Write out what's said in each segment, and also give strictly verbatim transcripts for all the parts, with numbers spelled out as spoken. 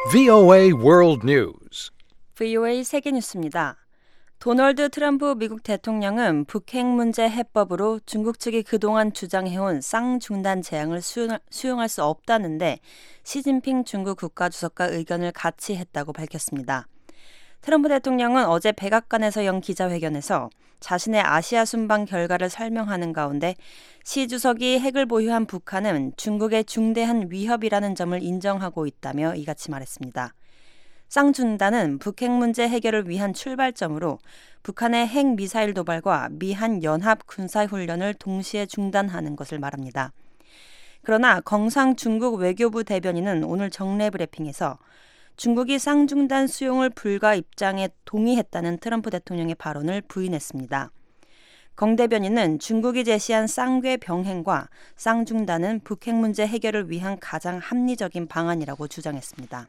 브이오에이 World News. 브이오에이 세계뉴스입니다. 도널드 트럼프 미국 대통령은 북핵 문제 해법으로 중국 측이 그동안 주장해온 쌍중단 제안을 수용할 수 없다는데 시진핑 중국 국가주석과 의견을 같이 했다고 밝혔습니다. 트럼프 대통령은 어제 백악관에서 연 기자회견에서 자신의 아시아 순방 결과를 설명하는 가운데 시 주석이 핵을 보유한 북한은 중국의 중대한 위협이라는 점을 인정하고 있다며 이같이 말했습니다. 쌍중단은 북핵 문제 해결을 위한 출발점으로 북한의 핵미사일 도발과 미한 연합 군사훈련을 동시에 중단하는 것을 말합니다. 그러나 경상 중국 외교부 대변인은 오늘 정례 브리핑에서 중국이 쌍중단 수용을 불가 입장에 동의했다는 트럼프 대통령의 발언을 부인했습니다. 경 대변인은 중국이 제시한 쌍궤 병행과 쌍중단은 북핵 문제 해결을 위한 가장 합리적인 방안이라고 주장했습니다.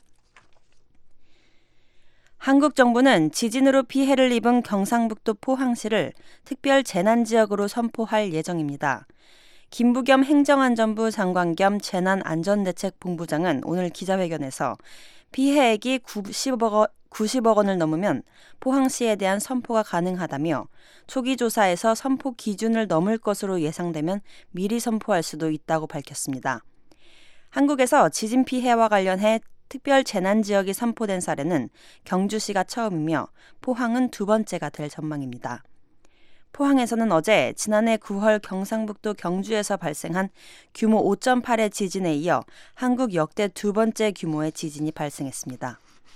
한국 정부는 지진으로 피해를 입은 경상북도 포항시를 특별 재난지역으로 선포할 예정입니다. 김부겸 행정안전부 장관 겸 재난안전대책본부장은 오늘 기자회견에서 피해액이 구십억 원, 구십억 원을 넘으면 포항시에 대한 선포가 가능하다며 초기 조사에서 선포 기준을 넘을 것으로 예상되면 미리 선포할 수도 있다고 밝혔습니다. 한국에서 지진 피해와 관련해 특별 재난지역이 선포된 사례는 경주시가 처음이며 포항은 두 번째가 될 전망입니다. 포항에서는 어제 지난해 구월 경상북도 경주에서 발생한 규모 오 점 팔의 지진에 이어 한국 역대 두 번째 규모의 지진이 발생했습니다.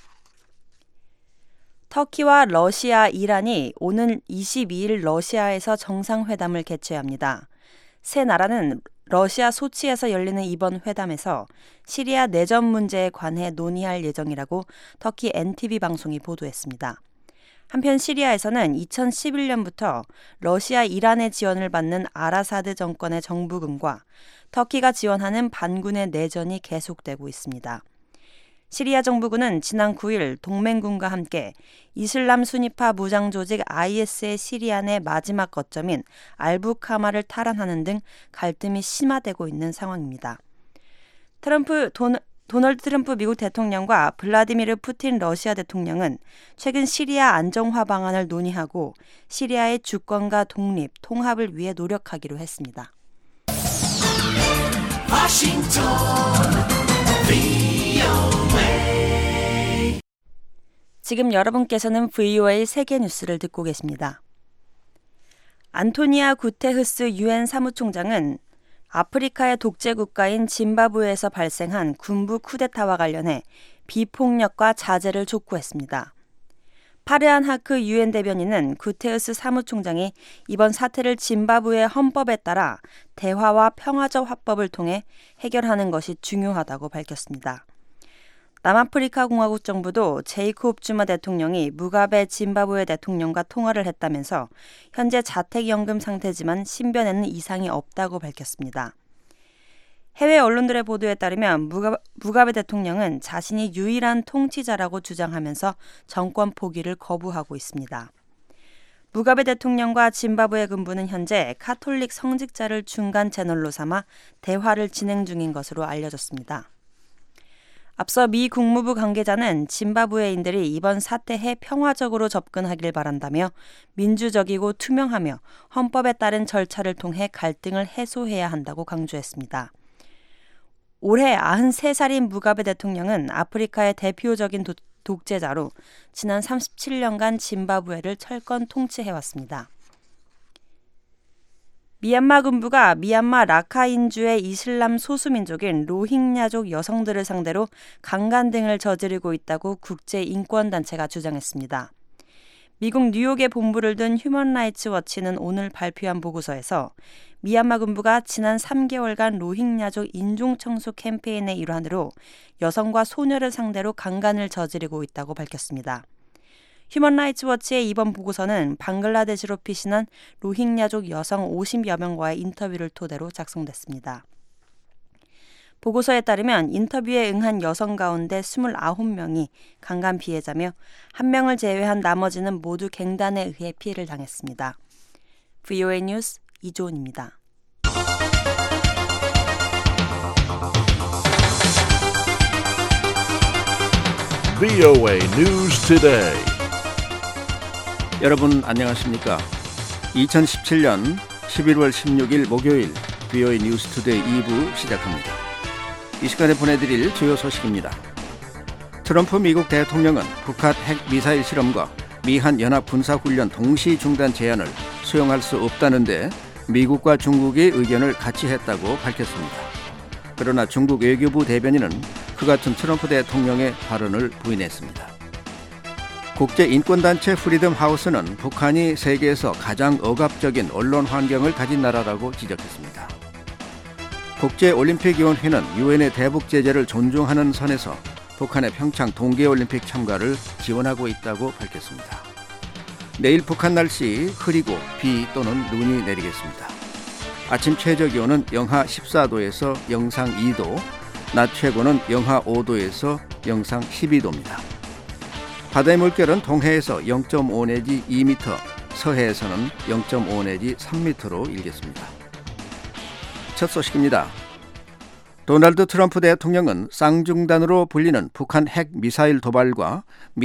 터키와 러시아, 이란이 오는 이십이일 러시아에서 정상회담을 개최합니다. 세 나라는 러시아 소치에서 열리는 이번 회담에서 시리아 내전 문제에 관해 논의할 예정이라고 터키 엔티비 방송이 보도했습니다. 한편 시리아에서는 이천십일 년부터 러시아, 이란의 지원을 받는 아라사드 정권의 정부군과 터키가 지원하는 반군의 내전이 계속되고 있습니다. 시리아 정부군은 지난 구일 동맹군과 함께 이슬람 순위파 무장 조직 아이에스의 시리아 내 마지막 거점인 알부카마를 탈환하는 등 갈등이 심화되고 있는 상황입니다. 트럼프 돈, 도널드 트럼프 미국 대통령과 블라디미르 푸틴 러시아 대통령은 최근 시리아 안정화 방안을 논의하고 시리아의 주권과 독립, 통합을 위해 노력하기로 했습니다. 워싱턴 지금 여러분께서는 브이오에이 세계뉴스를 듣고 계십니다. 안토니아 구테흐스 유엔 사무총장은 아프리카의 독재 국가인 짐바브웨에서 발생한 군부 쿠데타와 관련해 비폭력과 자제를 촉구했습니다. 파르안 하크 유엔 대변인은 구테흐스 사무총장이 이번 사태를 짐바브웨 헌법에 따라 대화와 평화적 화법을 통해 해결하는 것이 중요하다고 밝혔습니다. 남아프리카 공화국 정부도 제이콥 주마 대통령이 무가베 짐바브웨 대통령과 통화를 했다면서 현재 자택연금 상태지만 신변에는 이상이 없다고 밝혔습니다. 해외 언론들의 보도에 따르면 무가, 무가베 대통령은 자신이 유일한 통치자라고 주장하면서 정권 포기를 거부하고 있습니다. 무가베 대통령과 짐바브웨 군부는 현재 카톨릭 성직자를 중간 채널로 삼아 대화를 진행 중인 것으로 알려졌습니다. 앞서 미 국무부 관계자는 짐바브웨인들이 이번 사태에 평화적으로 접근하길 바란다며 민주적이고 투명하며 헌법에 따른 절차를 통해 갈등을 해소해야 한다고 강조했습니다. 올해 아흔세 살인 무가베 대통령은 아프리카의 대표적인 도, 독재자로 지난 삼십칠 년간 짐바브웨를 철권 통치해왔습니다. 미얀마 군부가 미얀마 라카인주의 이슬람 소수민족인 로힝야족 여성들을 상대로 강간 등을 저지르고 있다고 국제인권단체가 주장했습니다. 미국 뉴욕에 본부를 둔 휴먼 라이츠 워치는 오늘 발표한 보고서에서 미얀마 군부가 지난 삼 개월간 로힝야족 인종청소 캠페인의 일환으로 여성과 소녀를 상대로 강간을 저지르고 있다고 밝혔습니다. 휴먼 라이츠 워치의 이번 보고서는 방글라데시로 피신한 로힝야족 여성 오십여 명과의 인터뷰를 토대로 작성됐습니다. 보고서에 따르면 인터뷰에 응한 여성 가운데 이십구 명이 강간 피해자며 한 명을 제외한 나머지는 모두 갱단에 의해 피해를 당했습니다. 브이오에이 뉴스 이조은입니다. 브이오에이 News Today. 여러분 안녕하십니까? 이천십칠년 십일월 십육일 목요일 브이오에이 뉴스 투데이 이 부 시작합니다. 이 시간에 보내드릴 주요 소식입니다. 트럼프 미국 대통령은 북한 핵 미사일 실험과 미한 연합 군사훈련 동시 중단 제안을 수용할 수 없다는데 미국과 중국의 의견을 같이 했다고 밝혔습니다. 그러나 중국 외교부 대변인은 그 같은 트럼프 대통령의 발언을 부인했습니다. 국제인권단체 프리덤 하우스는 북한이 세계에서 가장 억압적인 언론 환경을 가진 나라라고 지적했습니다. 국제올림픽위원회는 유엔의 대북 제재를 존중하는 선에서 북한의 평창 동계올림픽 참가를 지원하고 있다고 밝혔습니다. 내일 북한 날씨 흐리고 비 또는 눈이 내리겠습니다. 아침 최저기온은 영하 십사도에서 영상 이도, 낮 최고는 영하 오도에서 영상 십이도입니다. 바다의 물결은 동해에서 영 점 오 내지 이 미터, 서해에서는 영 점 오 내지 삼 미터로 일겠습니다. 첫 소식입니다. 도널드 트럼프 대통령은 쌍중단으로 불리는 북한 핵 미사일 도발과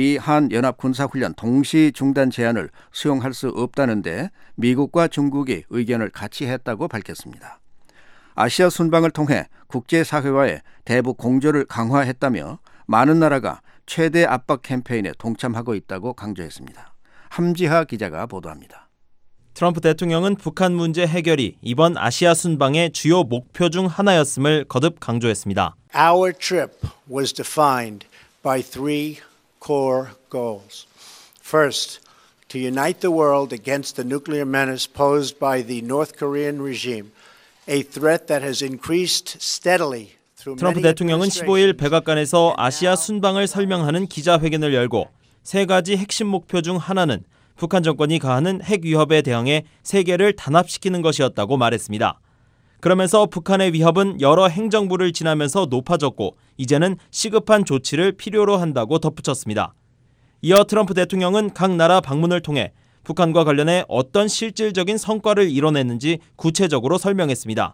미한 연합 군사훈련 동시 중단 제안을 수용할 수 없다는데 미국과 중국이 의견을 같이 했다고 밝혔습니다. 아시아 순방을 통해 국제사회와의 대북 공조를 강화했다며 많은 나라가 최대 압박 캠페인에 동참하고 있다고 강조했습니다. 함지하 기자가 보도합니다. 트럼프 대통령은 북한 문제 해결이 이번 아시아 순방의 주요 목표 중 하나였음을 거듭 강조했습니다. Our trip was defined by three core goals. First, to unite the world against the nuclear menace posed by the North Korean regime, a threat that has increased steadily. 트럼프 대통령은 십오일 백악관에서 아시아 순방을 설명하는 기자회견을 열고 세 가지 핵심 목표 중 하나는 북한 정권이 가하는 핵 위협에 대응해 세계를 단합시키는 것이었다고 말했습니다. 그러면서 북한의 위협은 여러 행정부를 지나면서 높아졌고 이제는 시급한 조치를 필요로 한다고 덧붙였습니다. 이어 트럼프 대통령은 각 나라 방문을 통해 북한과 관련해 어떤 실질적인 성과를 이뤄냈는지 구체적으로 설명했습니다.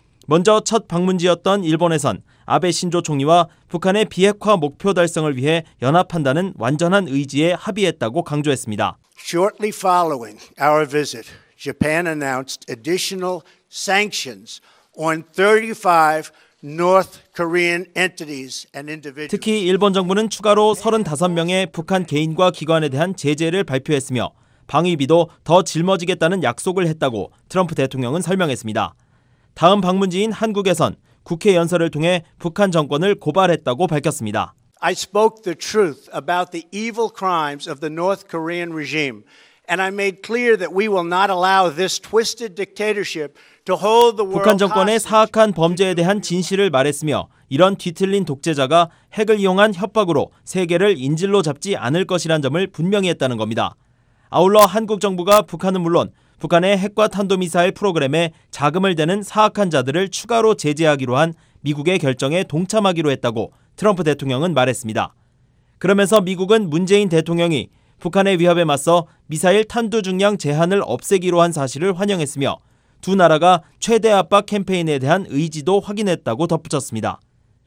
먼저 첫 방문지였던 일본에선 아베 신조 총리와 북한의 비핵화 목표 달성을 위해 연합한다는 완전한 의지에 합의했다고 강조했습니다. Shortly following our visit, Japan announced additional sanctions on thirty-five North Korean entities and individuals. 특히 일본 정부는 추가로 서른다섯 명의 북한 개인과 기관에 대한 제재를 발표했으며 방위비도 더 짊어지겠다는 약속을 했다고 트럼프 대통령은 설명했습니다. 다음 방문지인 한국에선 국회 연설을 통해 북한 정권을 고발했다고 밝혔습니다. I spoke the truth about the evil crimes of the North Korean regime, and I made clear that we will not allow this twisted dictatorship to hold the world 북한 정권의 hostage. 사악한 범죄에 대한 진실을 말했으며 이런 뒤틀린 독재자가 핵을 이용한 협박으로 세계를 인질로 잡지 않을 것이란 점을 분명히 했다는 겁니다. 아울러 한국 정부가 북한은 물론 북한의 핵과 탄도미사일 프로그램에 자금을 대는 사악한 자들을 추가로 제재하기로 한 미국의 결정에 동참하기로 했다고 트럼프 대통령은 말했습니다. 그러면서 미국은 문재인 대통령이 북한의 위협에 맞서 미사일 탄두 중량 제한을 없애기로 한 사실을 환영했으며 두 나라가 최대 압박 캠페인에 대한 의지도 확인했다고 덧붙였습니다.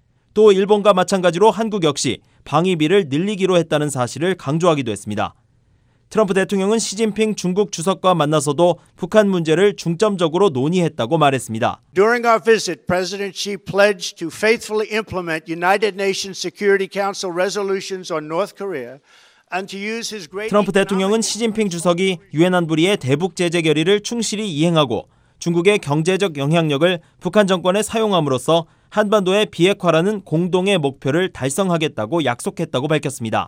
또 일본과 마찬가지로 한국 역시 방위비를 늘리기로 했다는 사실을 강조하기도 했습니다. 트럼프 대통령은 시진핑 중국 주석과 만나서도 북한 문제를 중점적으로 논의했다고 말했습니다. During our visit, President Xi pledged to faithfully implement United Nations Security Council resolutions on North Korea and to use his great 트럼프 대통령은 시진핑 주석이 유엔 안보리의 대북 제재 결의를 충실히 이행하고 중국의 경제적 영향력을 북한 정권에 사용함으로써 한반도의 비핵화라는 공동의 목표를 달성하겠다고 약속했다고 밝혔습니다.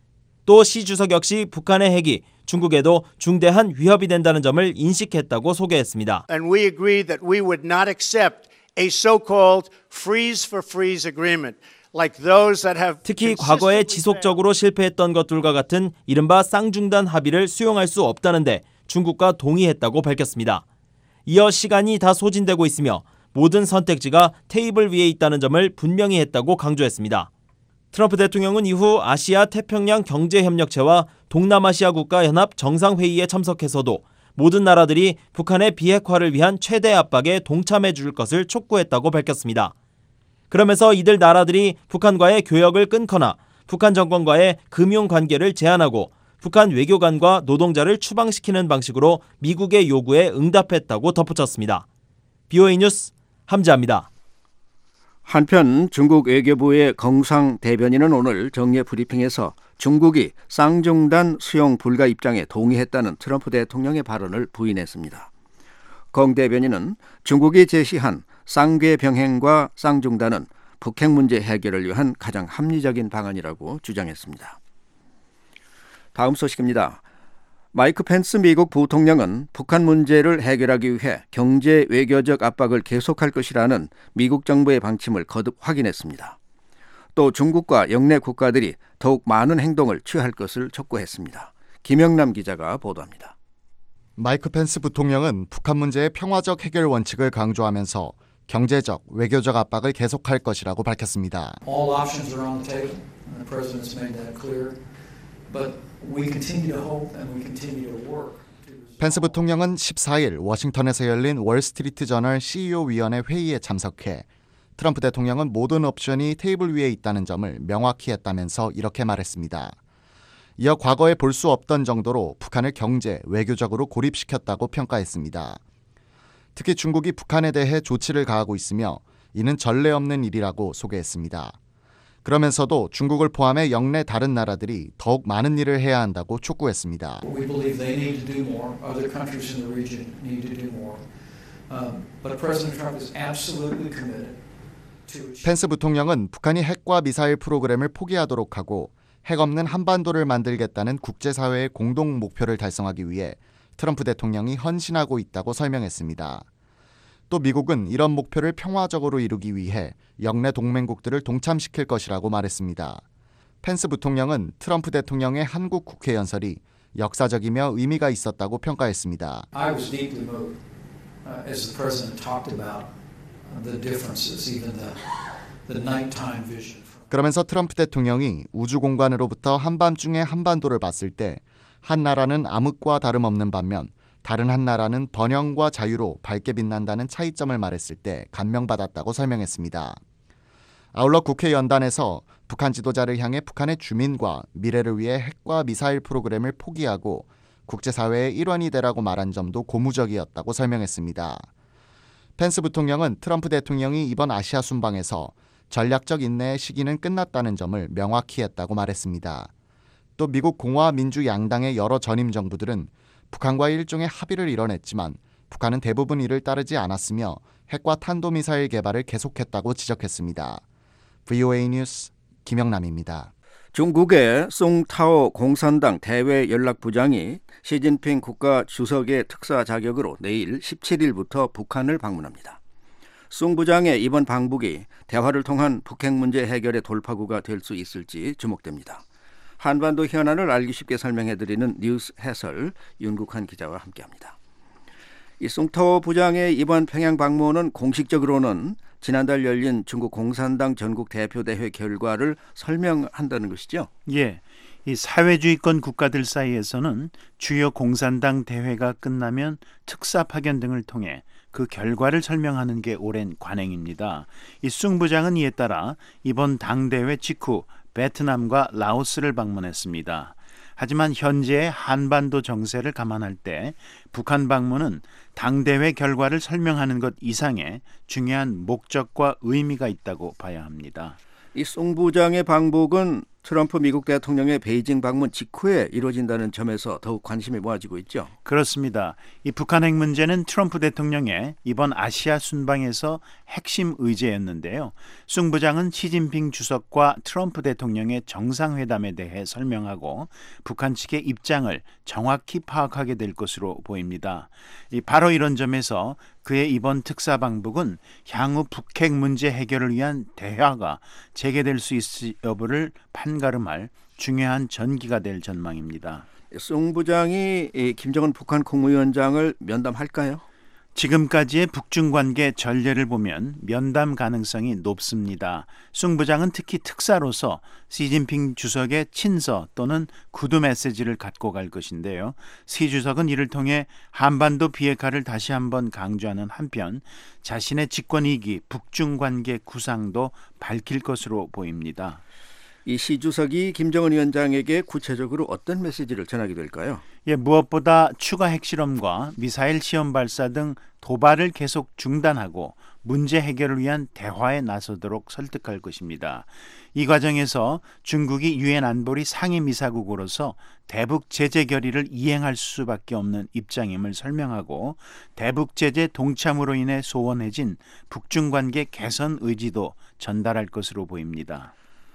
또 시 주석 역시 북한의 핵이 중국에도 중대한 위협이 된다는 점을 인식했다고 소개했습니다. And we agreed that we would not accept a so-called freeze for freeze agreement like those that have 특히 과거에 지속적으로 실패했던 것들과 같은 이른바 쌍중단 합의를 수용할 수 없다는데 중국과 동의했다고 밝혔습니다. 이어 시간이 다 소진되고 있으며 모든 선택지가 테이블 위에 있다는 점을 분명히 했다고 강조했습니다. 트럼프 대통령은 이후 아시아 태평양 경제협력체와 동남아시아 국가연합 정상회의에 참석해서도 모든 나라들이 북한의 비핵화를 위한 최대 압박에 동참해 줄 것을 촉구했다고 밝혔습니다. 그러면서 이들 나라들이 북한과의 교역을 끊거나 북한 정권과의 금융 관계를 제한하고 북한 외교관과 노동자를 추방시키는 방식으로 미국의 요구에 응답했다고 덧붙였습니다. 비오에이 뉴스 함지아입니다. 한편 중국 외교부의 경상 대변인은 오늘 정례 브리핑에서 중국이 쌍중단 수용 불가 입장에 동의했다는 트럼프 대통령의 발언을 부인했습니다. 경 대변인은 중국이 제시한 쌍궤 병행과 쌍중단은 북핵 문제 해결을 위한 가장 합리적인 방안이라고 주장했습니다. 다음 소식입니다. 마이크 펜스 미국 부통령은 북한 문제를 해결하기 위해 경제 외교적 압박을 계속할 것이라는 미국 정부의 방침을 거듭 확인했습니다. 또 중국과 영내 국가들이 더욱 많은 행동을 취할 것을 촉구했습니다. 김영남 기자가 보도합니다. 마이크 펜스 부통령은 북한 문제의 평화적 해결 원칙을 강조하면서 경제적, 외교적 압박을 계속할 것이라고 밝혔습니다. All options are on the table, and the president's made that clear. But we continue to hope and we continue to work. 펜스 부통령은 십사일 워싱턴에서 열린 월스트리트 저널 씨이오 위원회 회의에 참석해 트럼프 대통령은 모든 옵션이 테이블 위에 있다는 점을 명확히 했다면서 이렇게 말했습니다. 이어 과거에 볼 수 없던 정도로 북한을 경제, 외교적으로 고립시켰다고 평가했습니다. 특히 중국이 북한에 대해 조치를 가하고 있으며 이는 전례 없는 일이라고 소개했습니다. 그러면서도 중국을 포함해 영내 다른 나라들이 더욱 많은 일을 해야 한다고 촉구했습니다. We believe they need to do more. Other countries in the region need to do more. Um, but President Trump is absolutely committed to. 펜스 부통령은 북한이 핵과 미사일 프로그램을 포기하도록 하고 핵 없는 한반도를 만들겠다는 국제사회의 공동 목표를 달성하기 위해 트럼프 대통령이 헌신하고 있다고 설명했습니다. 또 미국은 이런 목표를 평화적으로 이루기 위해 영내 동맹국들을 동참시킬 것이라고 말했습니다. 펜스 부통령은 트럼프 대통령의 한국 국회 연설이 역사적이며 의미가 있었다고 평가했습니다. I was deeply moved uh, as the president talked about the differences, even the the nighttime vision. 그러면서 트럼프 대통령이 우주 공간으로부터 한밤중에 한반도를 봤을 때 한 나라는 암흑과 다름없는 반면 다른 한 나라는 번영과 자유로 밝게 빛난다는 차이점을 말했을 때 감명받았다고 설명했습니다. 아울러 국회 연단에서 북한 지도자를 향해 북한의 주민과 미래를 위해 핵과 미사일 프로그램을 포기하고 국제사회의 일원이 되라고 말한 점도 고무적이었다고 설명했습니다. 펜스 부통령은 트럼프 대통령이 이번 아시아 순방에서 전략적 인내의 시기는 끝났다는 점을 명확히 했다고 말했습니다. 또 미국 공화 민주 양당의 여러 전임 정부들은 북한과의 일종의 합의를 이뤄냈지만 북한은 대부분 이를 따르지 않았으며 핵과 탄도미사일 개발을 계속했다고 지적했습니다. 브이오에이 뉴스 김영남입니다. 중국의 송타오 공산당 대외 연락부장이 시진핑 국가 주석의 특사 자격으로 내일 십칠일부터 북한을 방문합니다. 송 부장의 이번 방북이 대화를 통한 북핵 문제 해결의 돌파구가 될 수 있을지 주목됩니다. 한반도 현안을 알기 쉽게 설명해드리는 뉴스 해설 윤국한 기자와 함께합니다. 이 송타오 부장의 이번 평양 방문은 공식적으로는 지난달 열린 중국 공산당 전국 대표대회 결과를 설명한다는 것이죠? 예, 이 사회주의권 국가들 사이에서는 주요 공산당 대회가 끝나면 특사 파견 등을 통해 그 결과를 설명하는 게 오랜 관행입니다. 이 숭 부장은 이에 따라 이번 당대회 직후 베트남과 라오스를 방문했습니다. 하지만 현재의 한반도 정세를 감안할 때 북한 방문은 당대회 결과를 설명하는 것 이상의 중요한 목적과 의미가 있다고 봐야 합니다. 이 송 부장의 방북은 트럼프 미국 대통령의 베이징 방문 직후에 이루어진다는 점에서 더욱 관심이 모아지고 있죠. 그렇습니다. 이 북한 핵 문제는 트럼프 대통령의 이번 아시아 순방에서 핵심 의제였는데요. 숭 부장은 시진핑 주석과 트럼프 대통령의 정상회담에 대해 설명하고 북한 측의 입장을 정확히 파악하게 될 것으로 보입니다. 이 바로 이런 점에서 그의 이번 특사 방북은 향후 북핵 문제 해결을 위한 대화가 재개될 수 있을 여부를 판가름할 중요한 전기가 될 전망입니다. 송 부장이 김정은 북한 국무위원장을 면담할까요? 지금까지의 북중 관계 전례를 보면 면담 가능성이 높습니다. 숭 부장은 특히 특사로서 시진핑 주석의 친서 또는 구두 메시지를 갖고 갈 것인데요. 시 주석은 이를 통해 한반도 비핵화를 다시 한번 강조하는 한편 자신의 집권 이 기 북중 관계 구상도 밝힐 것으로 보입니다. 이 시 주석이 김정은 위원장에게 구체적으로 어떤 메시지를 전하게 될까요? 예, 무엇보다 추가 핵실험과 미사일 시험 발사 등 도발을 계속 중단하고 문제 해결을 위한 대화에 나서도록 설득할 것입니다. 이 과정에서 중국이 유엔 안보리 상임이사국으로서 대북 제재 결의를 이행할 수밖에 없는 입장임을 설명하고 대북 제재 동참으로 인해 소원해진 북중 관계 개선 의지도 전달할 것으로 보입니다.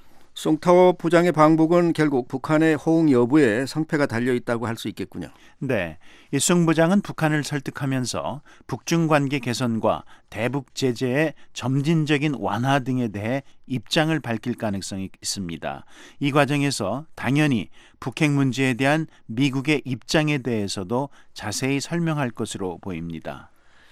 송타워 부장의 방북은 결국 북한의 호응 여부에 성패가 달려있다고 할 수 있겠군요. 네, 이 송 부장은 북한을 설득하면서 북중 관계 개선과 대북 제재의 점진적인 완화 등에 대해 입장을 밝힐 가능성이 있습니다. 이 과정에서 당연히 북핵 문제에 대한 미국의 입장에 대해서도 자세히 설명할 것으로 보입니다.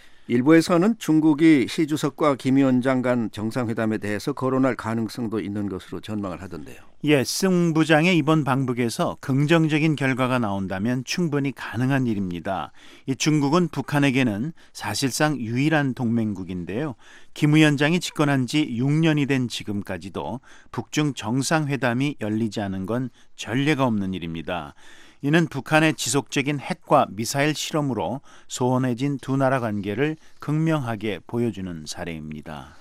일부에서는 중국이 시 주석과 김 위원장 간 정상회담에 대해서 거론할 가능성도 있는 것으로 전망을 하던데요. 예, 송 부장의 이번 방북에서 긍정적인 결과가 나온다면 충분히 가능한 일입니다. 이 중국은 북한에게는 사실상 유일한 동맹국인데요. 김 위원장이 집권한 지 육 년이 된 지금까지도 북중 정상회담이 열리지 않은 건 전례가 없는 일입니다. 이는 북한의 지속적인 핵과 미사일 실험으로 소원해진 두 나라 관계를 극명하게 보여주는 사례입니다.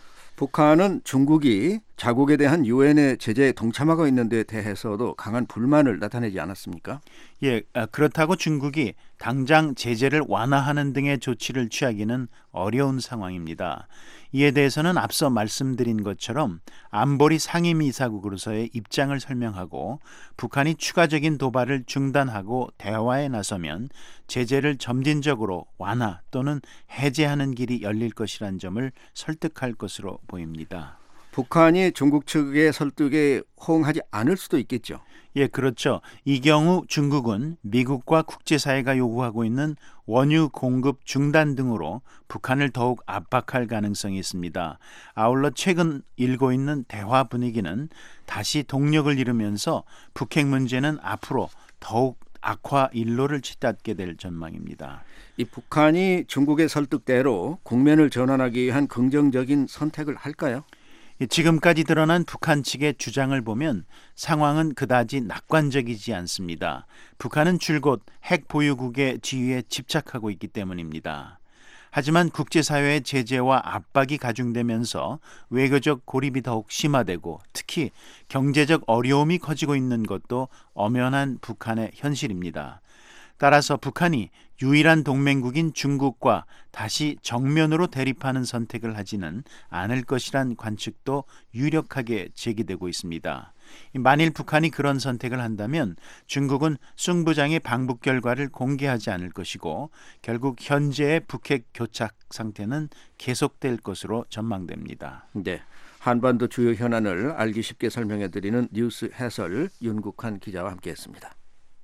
북한은 중국이 자국에 대한 유엔의 제재에 동참하고 있는 데 대해서도 강한 불만을 나타내지 않았습니까? 예, 그렇다고 중국이 당장 제재를 완화하는 등의 조치를 취하기는 어려운 상황입니다. 이에 대해서는 앞서 말씀드린 것처럼 안보리 상임이사국으로서의 입장을 설명하고 북한이 추가적인 도발을 중단하고 대화에 나서면 제재를 점진적으로 완화 또는 해제하는 길이 열릴 것이란 점을 설득할 것으로 보입니다. 북한이 중국 측의 설득에 호응하지 않을 수도 있겠죠. 예, 그렇죠. 이 경우 중국은 미국과 국제사회가 요구하고 있는 원유 공급 중단 등으로 북한을 더욱 압박할 가능성이 있습니다. 아울러 최근 일고 있는 대화 분위기는 다시 동력을 잃으면서 북핵 문제는 앞으로 더욱 악화 일로를 치닫게 될 전망입니다. 이 북한이 중국의 설득대로 국면을 전환하기 위한 긍정적인 선택을 할까요? 지금까지 드러난 북한 측의 주장을 보면 상황은 그다지 낙관적이지 않습니다. 북한은 줄곧 핵 보유국의 지위에 집착하고 있기 때문입니다. 하지만 국제사회의 제재와 압박이 가중되면서 외교적 고립이 더욱 심화되고 특히 경제적 어려움이 커지고 있는 것도 엄연한 북한의 현실입니다. 따라서 북한이 유일한 동맹국인 중국과 다시 정면으로 대립하는 선택을 하지는 않을 것이란 관측도 유력하게 제기되고 있습니다. 만일 북한이 그런 선택을 한다면 중국은 송 부장의 방북 결과를 공개하지 않을 것이고 결국 현재의 북핵 교착 상태는 계속될 것으로 전망됩니다. 네, 한반도 주요 현안을 알기 쉽게 설명해드리는 뉴스 해설 윤국한 기자와 함께했습니다.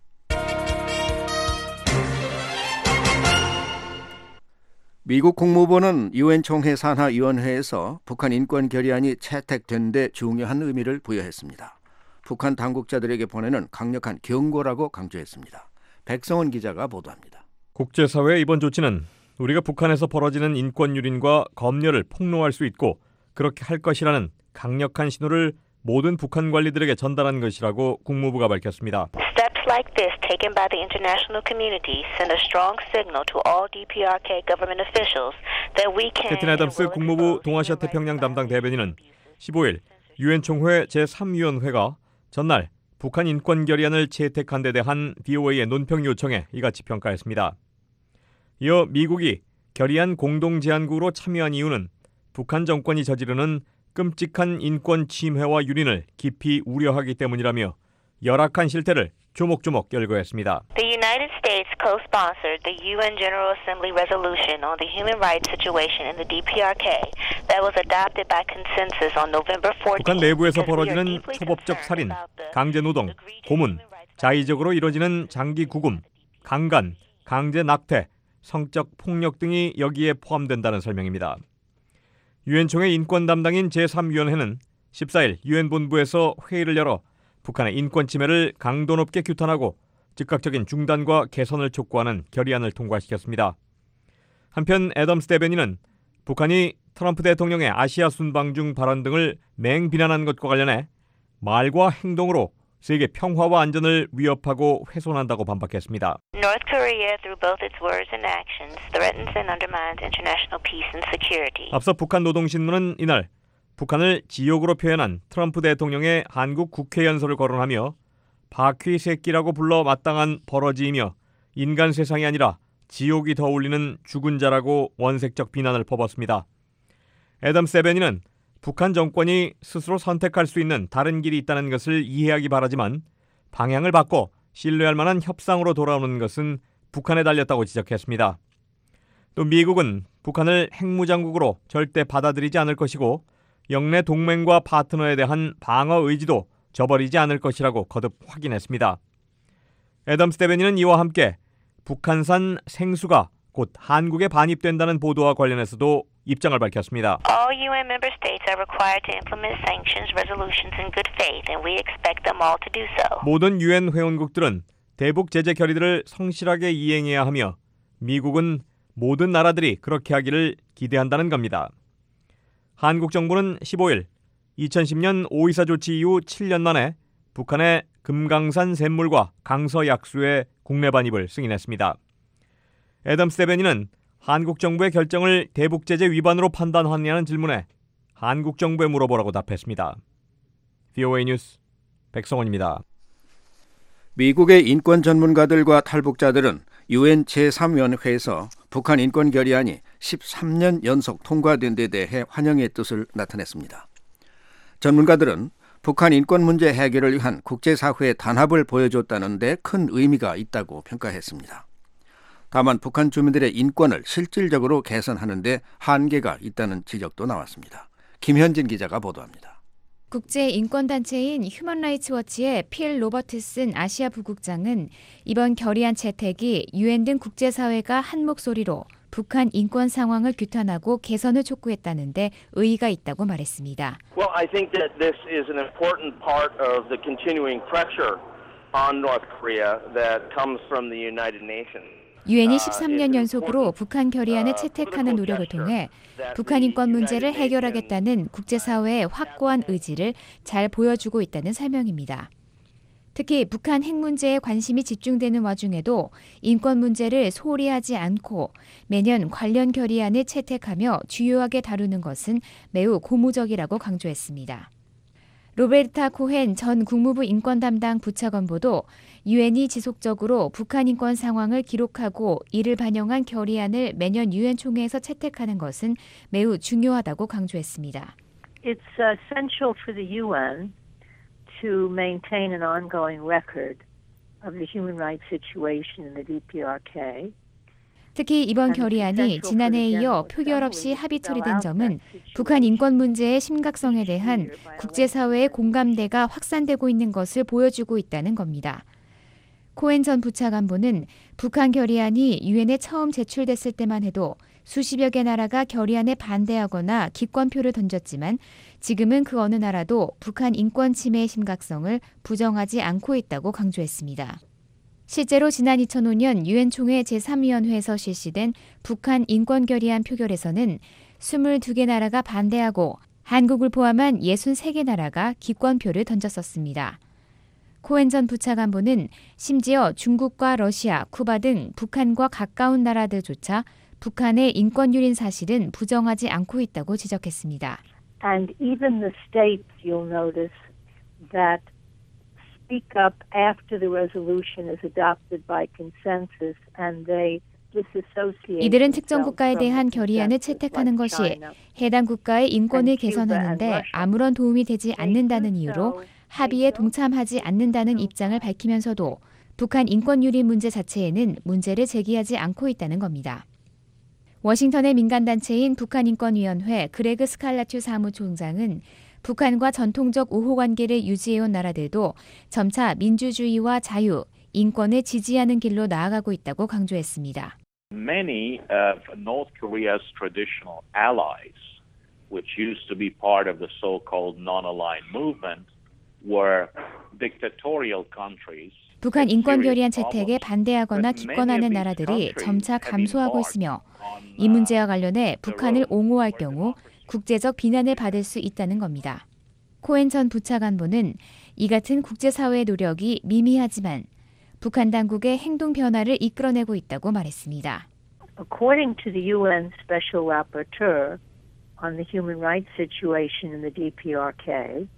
미국 국무부는 유엔 총회 산하위원회에서 북한 인권 결의안이 채택된 데 중요한 의미를 부여했습니다. 북한 당국자들에게 보내는 강력한 경고라고 강조했습니다. 백성원 기자가 보도합니다. 국제사회의 이번 조치는 우리가 북한에서 벌어지는 인권 유린과 검열을 폭로할 수 있고 그렇게 할 것이라는 강력한 신호를 모든 북한 관리들에게 전달한 것이라고 국무부가 밝혔습니다. Steps like this taken by the international community send a strong signal to all 디피아르케이 government officials that we can. 캐틴 애덤스 국무부 동아시아 태평양 담당 대변인은 십오일 유엔 총회 제삼 위원회가 전날 북한 인권 결의안을 채택한 데 대한 브이오에이의 논평 요청에 이같이 평가했습니다. 이어 미국이 결의안 공동 제안국으로 참여한 이유는 북한 정권이 저지르는 끔찍한 인권 침해와 유린을 깊이 우려하기 때문이라며 열악한 실태를 조목조목 열거했습니다. The United States co-sponsored the 유엔 General Assembly resolution on the human rights situation in the 디피아르케이 that was adopted by consensus on November fourteenth. 북한 내부에서 벌어지는 초법적 살인, 강제 노동, 고문, 자의적으로 이뤄지는 장기 구금, 강간, 강제 낙태, 성적 폭력 등이 여기에 포함된다는 설명입니다. 유엔 총회 인권 담당인 제삼 위원회는 십사일 유엔 본부에서 회의를 열어 북한의 인권 침해를 강도 높게 규탄하고 즉각적인 중단과 개선을 촉구하는 결의안을 통과시켰습니다. 한편 애덤스 대변인은 북한이 트럼프 대통령의 아시아 순방 중 발언 등을 맹비난한 것과 관련해 말과 행동으로 세계 평화와 안전을 위협하고 훼손한다고 반박했습니다. North Korea, through both its words and actions, threatens and undermines international peace and security. 앞서 북한 노동신문은 이날 북한을 지옥으로 표현한 트럼프 대통령의 한국 국회 연설을 거론하며 바퀴 새끼라고 불러 마땅한 버러지이며 인간 세상이 아니라 지옥이 더 울리는 죽은 자라고 원색적 비난을 퍼붓습니다. 애덤 세베니는 북한 정권이 스스로 선택할 수 있는 다른 길이 있다는 것을 이해하기 바라지만 방향을 바꿔 신뢰할 만한 협상으로 돌아오는 것은 북한에 달렸다고 지적했습니다. 또 미국은 북한을 핵무장국으로 절대 받아들이지 않을 것이고 영내 동맹과 파트너에 대한 방어 의지도 저버리지 않을 것이라고 거듭 확인했습니다. 애덤 스테베니는 이와 함께 북한산 생수가 곧 한국에 반입된다는 보도와 관련해서도 입장을 밝혔습니다. All 유엔 member states are required to implement sanctions resolutions in good faith, and we expect them all to do so. 모든 유엔 회원국들은 대북 제재 결의들을 성실하게 이행해야 하며 미국은 모든 나라들이 그렇게 하기를 기대한다는 겁니다. 한국 정부는 십오일 이천십 년 오이사 조치 이후 칠 년 만에 북한의 금강산 샘물과 강서 약수의 국내 반입을 승인했습니다. 애덤 스테베니는 한국 정부의 결정을 대북 제재 위반으로 판단하느냐는 질문에 한국 정부에 물어보라고 답했습니다. 브이오에이 뉴스 백성원입니다. 미국의 인권 전문가들과 탈북자들은 유엔 제삼 위원회에서 북한 인권 결의안이 십삼 년 연속 통과된 데 대해 환영의 뜻을 나타냈습니다. 전문가들은 북한 인권 문제 해결을 위한 국제사회의 단합을 보여줬다는 데 큰 의미가 있다고 평가했습니다. 다만 북한 주민들의 인권을 실질적으로 개선하는 데 한계가 있다는 지적도 나왔습니다. 김현진 기자가 보도합니다. 국제인권단체인 휴먼라이츠워치의 필 로버트슨 아시아 부국장은 이번 결의안 채택이 유엔 등 국제사회가 한 목소리로 북한 인권 상황을 규탄하고 개선을 촉구했다는데 의의가 있다고 말했습니다. Well, I think that this is an important part of the continuing pressure on North Korea that comes from the United Nations. 유엔이 십삼 년 연속으로 북한 결의안을 채택하는 노력을 통해 북한 인권 문제를 해결하겠다는 국제사회의 확고한 의지를 잘 보여주고 있다는 설명입니다. 특히 북한 핵 문제에 관심이 집중되는 와중에도 인권 문제를 소홀히 하지 않고 매년 관련 결의안을 채택하며 주요하게 다루는 것은 매우 고무적이라고 강조했습니다. 로베르타 코헨 전 국무부 인권 담당 부차관보도 유엔이 지속적으로 북한 인권 상황을 기록하고 이를 반영한 결의안을 매년 유엔 총회에서 채택하는 것은 매우 중요하다고 강조했습니다. It's essential for the 유엔 to maintain an ongoing record of the human rights situation in the 디피아르케이. 특히 이번 결의안이 지난해에 이어 표결 없이 합의 처리된 점은 북한 인권 문제의 심각성에 대한 국제사회의 공감대가 확산되고 있는 것을 보여주고 있다는 겁니다. 코엔 전 부차관보는 북한 결의안이 유엔에 처음 제출됐을 때만 해도 수십여 개 나라가 결의안에 반대하거나 기권표를 던졌지만 지금은 그 어느 나라도 북한 인권 침해의 심각성을 부정하지 않고 있다고 강조했습니다. 실제로 지난 이천오 년 유엔 총회 제삼 위원회에서 실시된 북한 인권 결의안 표결에서는 이십이 개 나라가 반대하고 한국을 포함한 육십삼 개 나라가 기권표를 던졌었습니다. 코엔 전 부차관보는 심지어 중국과 러시아, 쿠바 등 북한과 가까운 나라들조차 북한의 인권 유린 사실은 부정하지 않고 있다고 지적했습니다. And even the states, you'll notice that speak up after the resolution is adopted by consensus and they disassociate. 이들은 특정 국가에 대한 결의안을 채택하는 것이 해당 국가의 인권을 개선하는데 아무런 도움이 되지 않는다는 이유로 합의에 동참하지 않는다는 입장을 밝히면서도 북한 인권 유린 문제 자체에는 문제를 제기하지 않고 있다는 겁니다. 워싱턴의 민간단체인 북한인권위원회 그레그 스칼라튜 사무총장은 북한과 전통적 우호관계를 유지해온 나라들도 점차 민주주의와 자유, 인권을 지지하는 길로 나아가고 있다고 강조했습니다. Many of North Korea's traditional allies, which used to be part of the so-called non-aligned movement, were dictatorial countries. 북한 인권 결의안 채택에 반대하거나 기권하는 나라들이 점차 감소하고 있으며 이 문제와 관련해 북한을 옹호할 경우 국제적 비난을 받을 수 있다는 겁니다. 코엔 전 부차관보는 이 같은 국제사회의 노력이 미미하지만 북한 당국의 행동 변화를 이끌어내고 있다고 말했습니다. According to the U N Special Rapporteur on the human rights situation in the D P R K,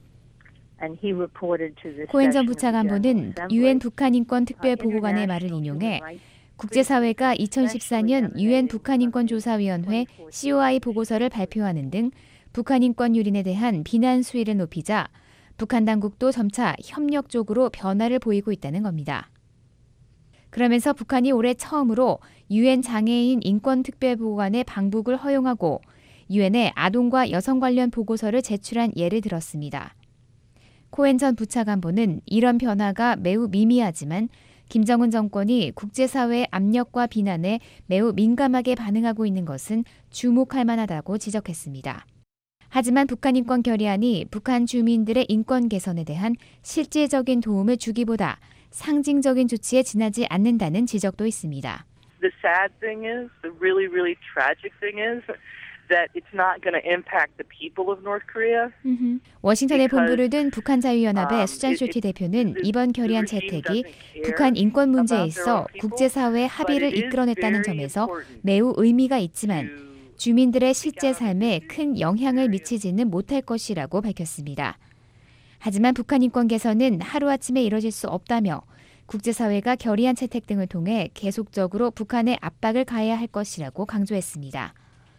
코엔 전 부차관보는 유엔 북한 인권 특별 보고관의 말을 인용해 국제사회가 이천십사 년 유엔 북한 인권 조사위원회 씨 오 아이 보고서를 발표하는 등 북한 인권 유린에 대한 비난 수위를 높이자 북한 당국도 점차 협력적으로 변화를 보이고 있다는 겁니다. 그러면서 북한이 올해 처음으로 유엔 장애인 인권 특별 보고관의 방북을 허용하고 유엔에 아동과 여성 관련 보고서를 제출한 예를 들었습니다. 코엔 전 부차관보는 이런 변화가 매우 미미하지만 김정은 정권이 국제사회의 압력과 비난에 매우 민감하게 반응하고 있는 것은 주목할 만하다고 지적했습니다. 하지만 북한 인권 결의안이 북한 주민들의 인권 개선에 대한 실질적인 도움을 주기보다 상징적인 조치에 지나지 않는다는 지적도 있습니다. The sad thing is, the really, really tragic thing is that it's not going to impact the people of North Korea. 워싱턴에 본부를 둔 북한 자유연합의 수잔 쇼티 대표는 이번 결의안 채택이 북한 인권 문제에 있어 국제사회의 합의를 이끌어냈다는 점에서 매우 의미가 있지만 주민들의 실제 삶에 큰 영향을 미치지는 못할 것이라고 밝혔습니다. 하지만 북한 인권 개선은 하루아침에 이뤄질 수 없다며 국제사회가 결의안 채택 등을 통해 계속적으로 북한에 압박을 가해야 할 것이라고 강조했습니다.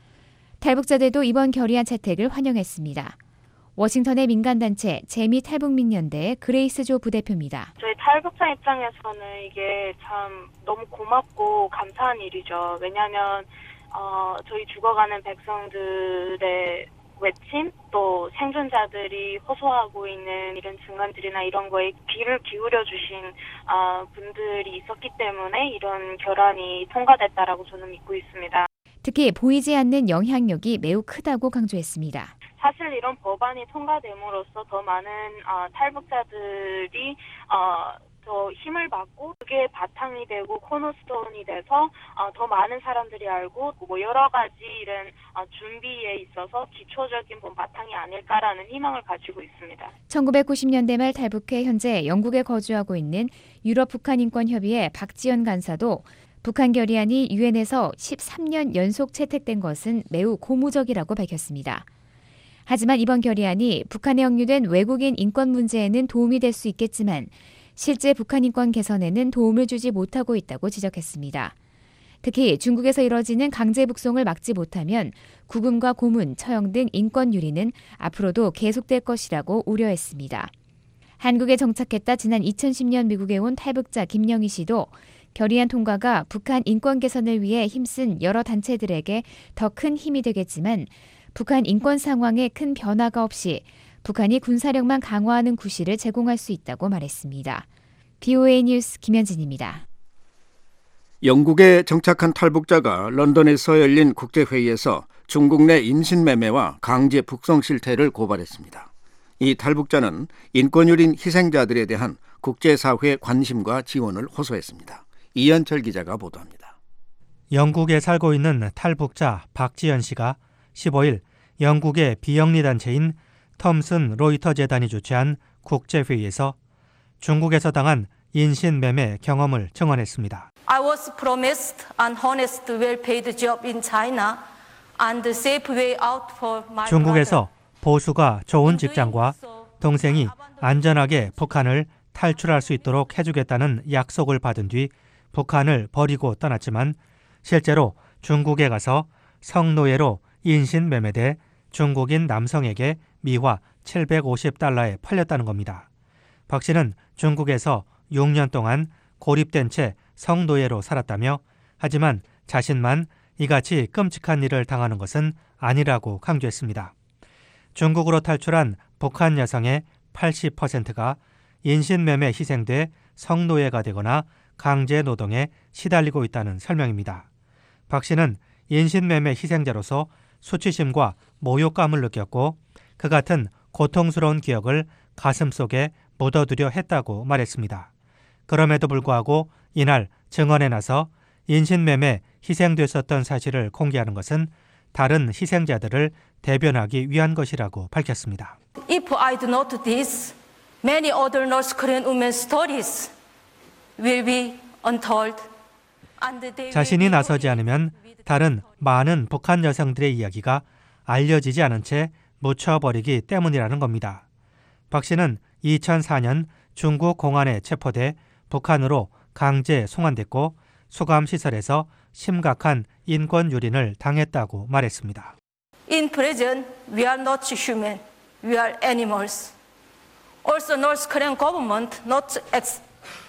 탈북자들도 이번 결의안 채택을 환영했습니다. 워싱턴의 민간단체 재미 탈북민연대의 그레이스 조 부대표입니다. 저희 탈북자 입장에서는 이게 참 너무 고맙고 감사한 일이죠. 왜냐하면 어, 저희 죽어가는 백성들의 외침, 또 생존자들이 호소하고 있는 이런 증언들이나 이런 거에 귀를 기울여 주신 어, 분들이 있었기 때문에 이런 결안이 통과됐다라고 저는 믿고 있습니다. 특히 보이지 않는 영향력이 매우 크다고 강조했습니다. 사실 이런 법안이 통과됨으로써 더 많은 어, 탈북자들이 어, 더 힘을 받고 그게 바탕이 되고 코너스톤이 돼서 어, 더 많은 사람들이 알고 뭐 여러 가지 이런 어, 준비에 있어서 기초적인 바탕이 아닐까라는 희망을 가지고 있습니다. 천구백구십 년대 말 탈북해 현재 영국에 거주하고 있는 유럽 북한 인권 협의회 박지연 간사도 북한 결의안이 유엔에서 십삼 년 연속 채택된 것은 매우 고무적이라고 밝혔습니다. 하지만 이번 결의안이 북한에 억류된 외국인 인권 문제에는 도움이 될 수 있겠지만 실제 북한 인권 개선에는 도움을 주지 못하고 있다고 지적했습니다. 특히 중국에서 이뤄지는 강제 북송을 막지 못하면 구금과 고문, 처형 등 인권 유린은 앞으로도 계속될 것이라고 우려했습니다. 한국에 정착했다 지난 이천십 년 미국에 온 탈북자 김영희 씨도 결의안 통과가 북한 인권 개선을 위해 힘쓴 여러 단체들에게 더 큰 힘이 되겠지만 북한 인권 상황에 큰 변화가 없이 북한이 군사력만 강화하는 구실을 제공할 수 있다고 말했습니다. 비오에이 뉴스 김현진입니다. 영국에 정착한 탈북자가 런던에서 열린 국제회의에서 중국 내 인신매매와 강제 북송 실태를 고발했습니다. 이 탈북자는 인권유린 희생자들에 대한 국제사회의 관심과 지원을 호소했습니다. 이현철 기자가 보도합니다. 영국에 살고 있는 탈북자 박지연 씨가 십오 일 영국의 비영리 단체인 텀슨 로이터 재단이 주최한 국제회의에서 중국에서 당한 인신매매 경험을 증언했습니다. I was promised an honest, well-paid job in China and a safe way out for my 중국에서 보수가 좋은 직장과 동생이 안전하게 북한을 탈출할 수 있도록 해주겠다는 약속을 받은 뒤 북한을 버리고 떠났지만 실제로 중국에 가서 성노예로 인신매매돼 중국인 남성에게 미화 칠백오십 달러에 팔렸다는 겁니다. 박 씨는 중국에서 육 년 동안 고립된 채 성노예로 살았다며 하지만 자신만 이같이 끔찍한 일을 당하는 것은 아니라고 강조했습니다. 중국으로 탈출한 북한 여성의 팔십 퍼센트가 인신매매 희생돼 성노예가 되거나 강제 노동에 시달리고 있다는 설명입니다. 박 씨는 인신매매 희생자로서 수치심과 모욕감을 느꼈고 그 같은 고통스러운 기억을 가슴속에 묻어두려 했다고 말했습니다. 그럼에도 불구하고 이날 증언에 나서 인신매매 희생됐었던 사실을 공개하는 것은 다른 희생자들을 대변하기 위한 것이라고 밝혔습니다. If I do not do this, many other North Korean women's stories will be untold. 자신이 나서지 않으면 다른 많은 북한 여성들의 이야기가 알려지지 않은 채 묻혀버리기 때문이라는 겁니다. 박 씨는 이천사 년 중국 공안에 체포돼 북한으로 강제 송환됐고 수감시설에서 심각한 인권 유린을 당했다고 말했습니다. In prison, we are not human. We are animals. Also, North Korean government not ex-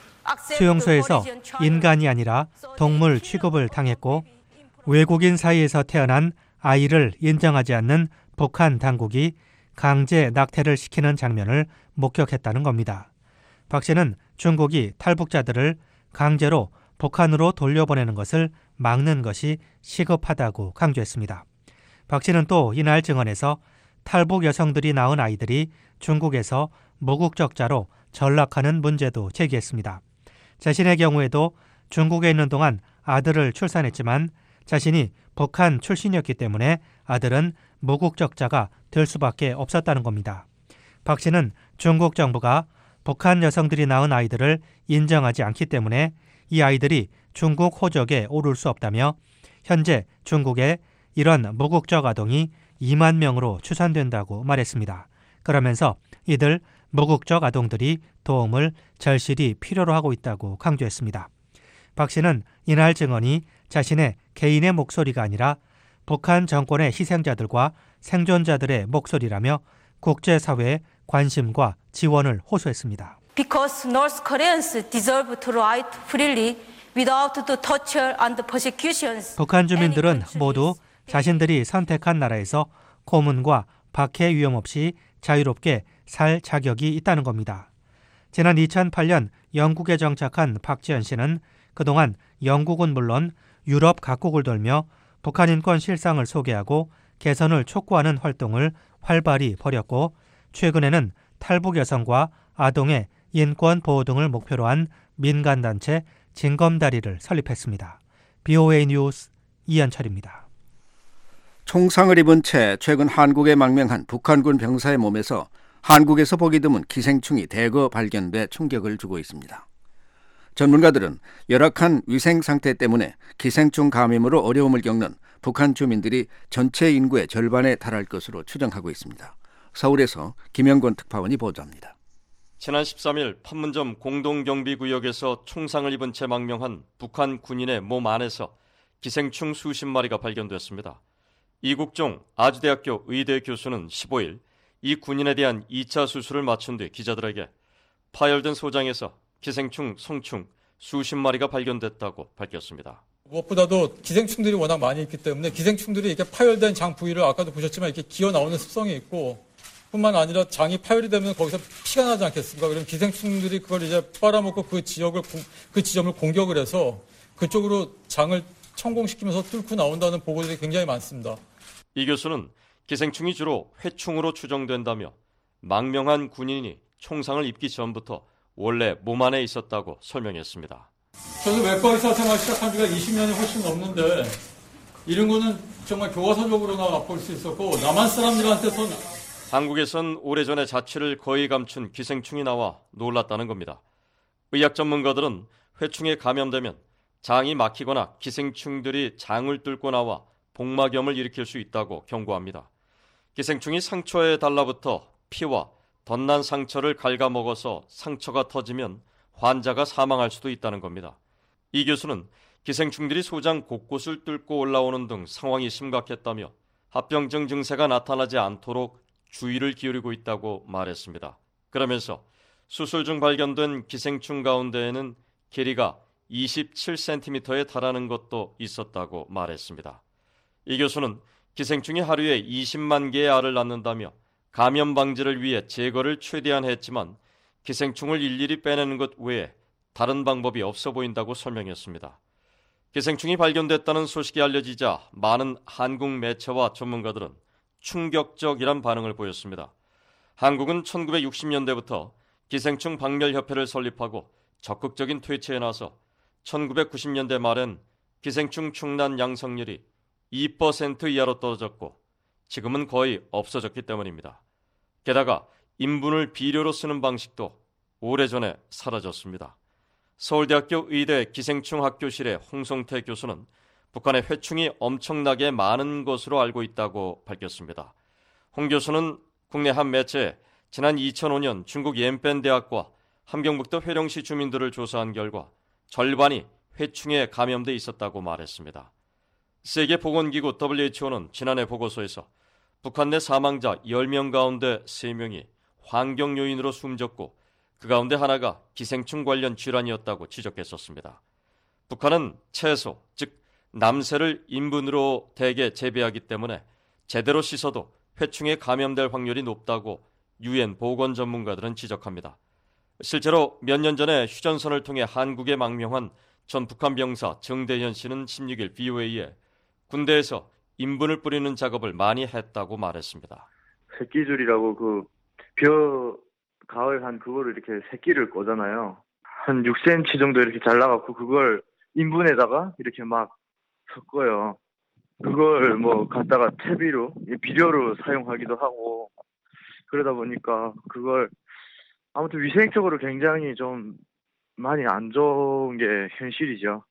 수용소에서 인간이 아니라 동물 취급을 당했고 외국인 사이에서 태어난 아이를 인정하지 않는 북한 당국이 강제 낙태를 시키는 장면을 목격했다는 겁니다. 박 씨는 중국이 탈북자들을 강제로 북한으로 돌려보내는 것을 막는 것이 시급하다고 강조했습니다. 박 씨는 또 이날 증언에서 탈북 여성들이 낳은 아이들이 중국에서 무국적자로 전락하는 문제도 제기했습니다. 자신의 경우에도 중국에 있는 동안 아들을 출산했지만 자신이 북한 출신이었기 때문에 아들은 무국적자가 될 수밖에 없었다는 겁니다. 박 씨는 중국 정부가 북한 여성들이 낳은 아이들을 인정하지 않기 때문에 이 아이들이 중국 호적에 오를 수 없다며 현재 중국에 이런 무국적 아동이 이만 명으로 추산된다고 말했습니다. 그러면서 이들 무국적 아동들이 도움을 절실히 필요로 하고 있다고 강조했습니다. 박 씨는 이날 증언이 자신의 개인의 목소리가 아니라 북한 정권의 희생자들과 생존자들의 목소리라며 국제사회의 관심과 지원을 호소했습니다. Because North Koreans deserve to write freely without the torture and persecutions. 북한 주민들은 모두 자신들이 선택한 나라에서 고문과 박해 위험 없이 자유롭게 살 자격이 있다는 겁니다. 지난 이천팔 년 영국에 정착한 박지현 씨는 그동안 영국은 물론 유럽 각국을 돌며 북한 인권 실상을 소개하고 개선을 촉구하는 활동을 활발히 벌였고 최근에는 탈북 여성과 아동의 인권 보호 등을 목표로 한 민간단체 징검다리를 설립했습니다. 비오에이 뉴스 이현철입니다. 총상을 입은 채 최근 한국에 망명한 북한군 병사의 몸에서 한국에서 보기 드문 기생충이 대거 발견돼 충격을 주고 있습니다. 전문가들은 열악한 위생 상태 때문에 기생충 감염으로 어려움을 겪는 북한 주민들이 전체 인구의 절반에 달할 것으로 추정하고 있습니다. 서울에서 김영권 특파원이 보도합니다. 지난 십삼 일 판문점 공동경비구역에서 총상을 입은 채 망명한 북한 군인의 몸 안에서 기생충 수십 마리가 발견됐습니다. 이국종 아주대학교 의대 교수는 십오 일 이 군인에 대한 이 차 수술을 마친 뒤 기자들에게 파열된 소장에서 기생충, 성충 수십 마리가 발견됐다고 밝혔습니다. 무엇보다도 기생충들이 워낙 많이 있기 때문에 기생충들이 이렇게 파열된 장 부위를 아까도 보셨지만 이렇게 기어 나오는 습성이 있고 뿐만 아니라 장이 파열이 되면 거기서 피가 나지 않겠습니까? 그럼 기생충들이 그걸 이제 빨아먹고 그 지역을 그 지점을 공격을 해서 그쪽으로 장을 천공시키면서 뚫고 나온다는 보고들이 굉장히 많습니다. 이 교수는 기생충이 주로 회충으로 추정된다며 망명한 군인이 총상을 입기 전부터 원래 몸 안에 있었다고 설명했습니다. 저는 외과 의사 생활 시작한 지가 이십 년이 훨씬 넘는데 이런 거는 정말 교과서적으로나 볼 수 있었고 남한 사람들한테서는 한국에선 오래전에 자취를 거의 감춘 기생충이 나와 놀랐다는 겁니다. 의학 전문가들은 회충에 감염되면 장이 막히거나 기생충들이 장을 뚫고 나와 복막염을 일으킬 수 있다고 경고합니다. 기생충이 상처에 달라붙어 피와 덧난 상처를 갉아먹어서 상처가 터지면 환자가 사망할 수도 있다는 겁니다. 이 교수는 기생충들이 소장 곳곳을 뚫고 올라오는 등 상황이 심각했다며 합병증 증세가 나타나지 않도록 주의를 기울이고 있다고 말했습니다. 그러면서 수술 중 발견된 기생충 가운데에는 길이가 이십칠 센티미터에 달하는 것도 있었다고 말했습니다. 이 교수는 기생충이 하루에 이십만 개의 알을 낳는다며 감염 방지를 위해 제거를 최대한 했지만 기생충을 일일이 빼내는 것 외에 다른 방법이 없어 보인다고 설명했습니다. 기생충이 발견됐다는 소식이 알려지자 많은 한국 매체와 전문가들은 충격적이란 반응을 보였습니다. 한국은 천구백육십 년대부터 기생충 박멸협회를 설립하고 적극적인 퇴치에 나서 천구백구십 년대 말엔 기생충 충난 양성률이 이 퍼센트 이하로 떨어졌고 지금은 거의 없어졌기 때문입니다. 게다가 인분을 비료로 쓰는 방식도 오래전에 사라졌습니다. 서울대학교 의대 기생충 학교실의 홍성태 교수는 북한의 회충이 엄청나게 많은 것으로 알고 있다고 밝혔습니다. 홍 교수는 국내 한 매체에 지난 이천오 년 중국 옌펜 대학과 함경북도 회령시 주민들을 조사한 결과 절반이 회충에 감염돼 있었다고 말했습니다. 세계보건기구 더블유에이치오는 지난해 보고서에서 북한 내 사망자 열 명 가운데 세 명이 환경 요인으로 숨졌고 그 가운데 하나가 기생충 관련 질환이었다고 지적했었습니다. 북한은 채소, 즉 남새를 인분으로 대개 재배하기 때문에 제대로 씻어도 회충에 감염될 확률이 높다고 유엔 보건 전문가들은 지적합니다. 실제로 몇 년 전에 휴전선을 통해 한국에 망명한 전 북한 병사 정대현 씨는 십육 일 브이오에이에 군대에서 인분을 뿌리는 작업을 많이 했다고 말했습니다. 새끼줄이라고 그 벼 가을 한 그거를 이렇게 새끼를 꽂잖아요. 한 육 센티미터 정도 이렇게 잘라갖고 그걸 인분에다가 이렇게 막 섞어요. 그걸 뭐 갖다가 퇴비로 비료로 사용하기도 하고 그러다 보니까 그걸 아무튼 위생적으로 굉장히 좀 많이 안 좋은 게 현실이죠.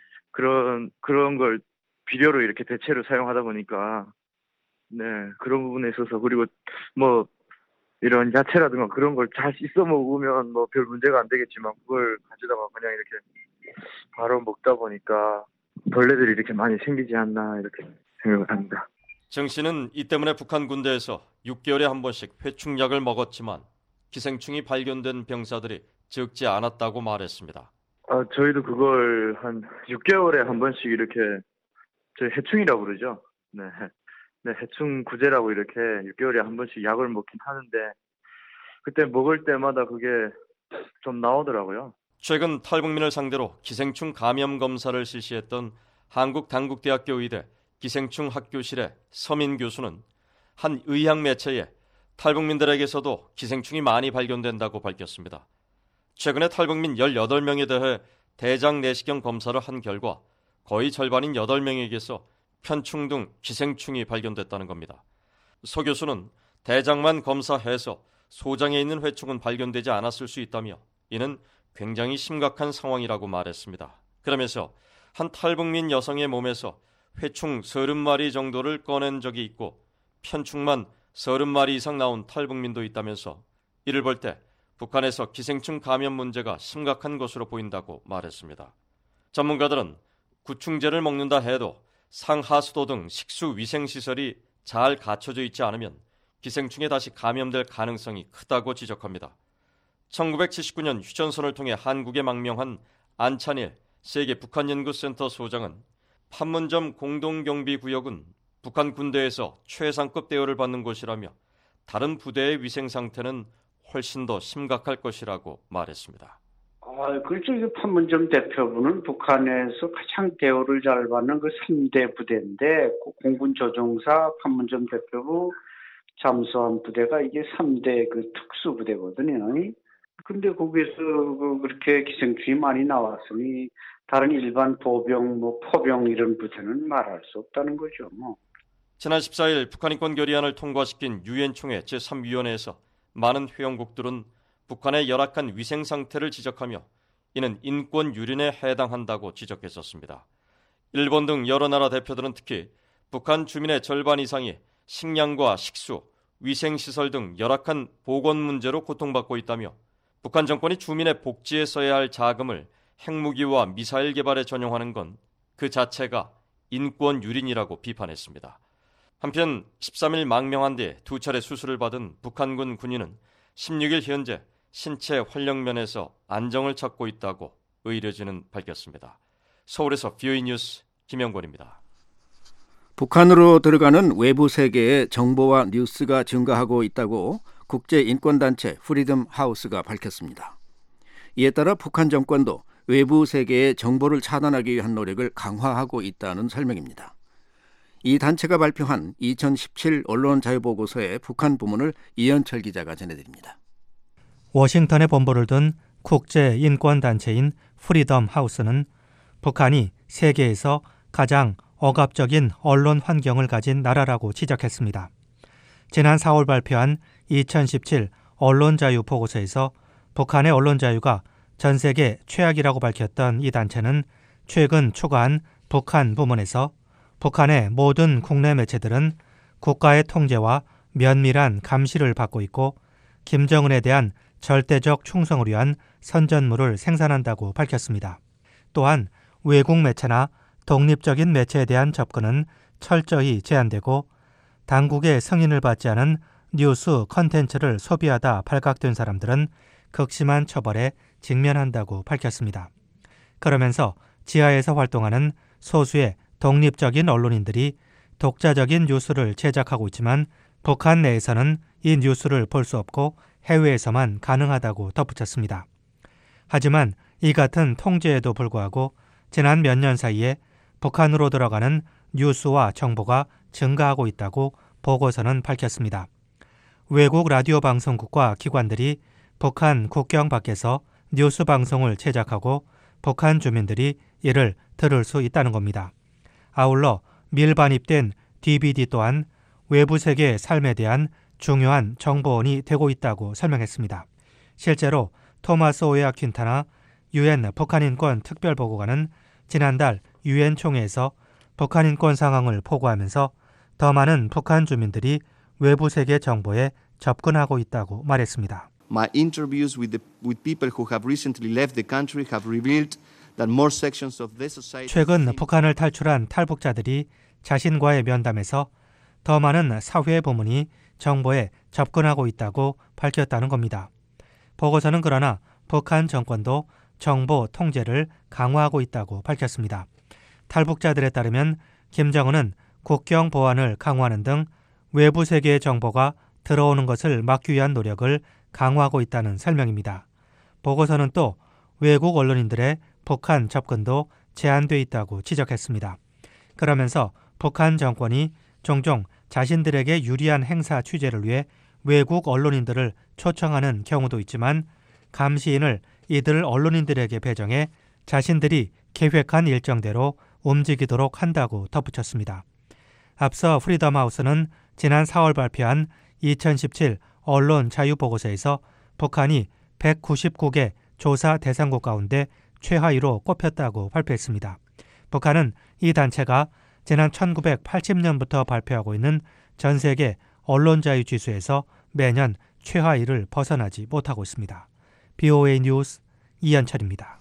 그런 그런 걸 비료로 이렇게 대체로 사용하다 보니까 네 그런 부분에 있어서 그리고 뭐 이런 야채라든가 그런 걸 잘 씻어 먹으면 뭐 별 문제가 안 되겠지만 그걸 가져다가 그냥 이렇게 바로 먹다 보니까 벌레들이 이렇게 많이 생기지 않나 이렇게 생각을 합니다. 정 씨는 이 때문에 북한 군대에서 육 개월에 한 번씩 회충약을 먹었지만 기생충이 발견된 병사들이 적지 않았다고 말했습니다. 아, 저희도 그걸 한 육 개월에 한 번씩 이렇게 저희 해충이라고 그러죠. 네. 네, 해충 구제라고 이렇게 육 개월에 한 번씩 약을 먹긴 하는데 그때 먹을 때마다 그게 좀 나오더라고요. 최근 탈북민을 상대로 기생충 감염 검사를 실시했던 한국당국대학교 의대 기생충 학교실의 서민 교수는 한 의학 매체에 탈북민들에게서도 기생충이 많이 발견된다고 밝혔습니다. 최근에 탈북민 열여덟 명에 대해 대장 내시경 검사를 한 결과 거의 절반인 여덟 명에게서 편충 등 기생충이 발견됐다는 겁니다. 서 교수는 대장만 검사해서 소장에 있는 회충은 발견되지 않았을 수 있다며 이는 굉장히 심각한 상황이라고 말했습니다. 그러면서 한 탈북민 여성의 몸에서 회충 서른 마리 정도를 꺼낸 적이 있고 편충만 서른 마리 이상 나온 탈북민도 있다면서 이를 볼 때 북한에서 기생충 감염 문제가 심각한 것으로 보인다고 말했습니다. 전문가들은 구충제를 먹는다 해도 상하수도 등 식수 위생시설이 잘 갖춰져 있지 않으면 기생충에 다시 감염될 가능성이 크다고 지적합니다. 천구백칠십구 년 휴전선을 통해 한국에 망명한 안찬일 세계 북한연구센터 소장은 판문점 공동경비구역은 북한 군대에서 최상급 대우를 받는 곳이라며 다른 부대의 위생 상태는 훨씬 더 심각할 것이라고 말했습니다. 아, 그렇죠. 판문점 대표부는 북한에서 가장 대우를 잘 받는 그 삼 대 부대인데 공군 조종사, 판문점 대표부, 잠수함 부대가 이게 삼 대 그 특수 부대거든요. 근데 거기서 그 그렇게 기생충이 많이 나왔으니 다른 일반 보병, 뭐 포병 이런 부대는 말할 수 없다는 거죠. 뭐. 지난 십사 일 북한 인권 결의안을 통과시킨 유엔 총회 제삼 위원회에서 많은 회원국들은 북한의 열악한 위생 상태를 지적하며 이는 인권 유린에 해당한다고 지적했었습니다. 일본 등 여러 나라 대표들은 특히 북한 주민의 절반 이상이 식량과 식수, 위생시설 등 열악한 보건 문제로 고통받고 있다며 북한 정권이 주민의 복지에 써야 할 자금을 핵무기와 미사일 개발에 전용하는 건 그 자체가 인권 유린이라고 비판했습니다. 한편 십삼 일 망명한 뒤 두 차례 수술을 받은 북한군 군인은 십육 일 현재 신체 활력면에서 안정을 찾고 있다고 의료진은 밝혔습니다. 서울에서 브이오에이 뉴스 김영권입니다. 북한으로 들어가는 외부 세계의 정보와 뉴스가 증가하고 있다고 국제인권단체 프리덤 하우스가 밝혔습니다. 이에 따라 북한 정권도 외부 세계의 정보를 차단하기 위한 노력을 강화하고 있다는 설명입니다. 이 단체가 발표한 이천십칠 언론자유보고서의 북한 부문을 이현철 기자가 전해드립니다. 워싱턴에 본부를 둔 국제인권단체인 프리덤 하우스는 북한이 세계에서 가장 억압적인 언론 환경을 가진 나라라고 지적했습니다. 지난 사월 발표한 이천십칠 언론자유 보고서에서 북한의 언론자유가 전 세계 최악이라고 밝혔던 이 단체는 최근 초과한 북한 부문에서 북한의 모든 국내 매체들은 국가의 통제와 면밀한 감시를 받고 있고 김정은에 대한 절대적 충성을 위한 선전물을 생산한다고 밝혔습니다. 또한 외국 매체나 독립적인 매체에 대한 접근은 철저히 제한되고 당국의 승인을 받지 않은 뉴스 컨텐츠를 소비하다 발각된 사람들은 극심한 처벌에 직면한다고 밝혔습니다. 그러면서 지하에서 활동하는 소수의 독립적인 언론인들이 독자적인 뉴스를 제작하고 있지만 북한 내에서는 이 뉴스를 볼 수 없고 해외에서만 가능하다고 덧붙였습니다. 하지만 이 같은 통제에도 불구하고 지난 몇 년 사이에 북한으로 들어가는 뉴스와 정보가 증가하고 있다고 보고서는 밝혔습니다. 외국 라디오 방송국과 기관들이 북한 국경 밖에서 뉴스 방송을 제작하고 북한 주민들이 이를 들을 수 있다는 겁니다. 아울러 밀반입된 디비디 또한 외부 세계의 삶에 대한 중요한 정보원이 되고 있다고 설명했습니다. 실제로 토마스 오야 퀸타나 유엔 북한인권 특별보고관은 지난달 유엔 총회에서 북한인권 상황을 보고하면서 더 많은 북한 주민들이 외부 세계 정보에 접근하고 있다고 말했습니다. My interviews with the with people who have recently left the country have revealed that more sections of the society 최근 북한을 탈출한 탈북자들이 자신과의 면담에서 더 많은 사회 부문이 정보에 접근하고 있다고 밝혔다는 겁니다. 보고서는 그러나 북한 정권도 정보 통제를 강화하고 있다고 밝혔습니다. 탈북자들에 따르면 김정은은 국경 보안을 강화하는 등 외부 세계의 정보가 들어오는 것을 막기 위한 노력을 강화하고 있다는 설명입니다. 보고서는 또 외국 언론인들의 북한 접근도 제한돼 있다고 지적했습니다. 그러면서 북한 정권이 종종 자신들에게 유리한 행사 취재를 위해 외국 언론인들을 초청하는 경우도 있지만 감시인을 이들 언론인들에게 배정해 자신들이 계획한 일정대로 움직이도록 한다고 덧붙였습니다. 앞서 프리덤 하우스는 지난 사월 발표한 이천십칠 언론 자유 보고서에서 북한이 백구십구 개 조사 대상국 가운데 최하위로 꼽혔다고 발표했습니다. 북한은 이 단체가 지난 천구백팔십 년부터 발표하고 있는 전 세계 언론 자유 지수에서 매년 최하위를 벗어나지 못하고 있습니다. 비오에이 뉴스 이현철입니다.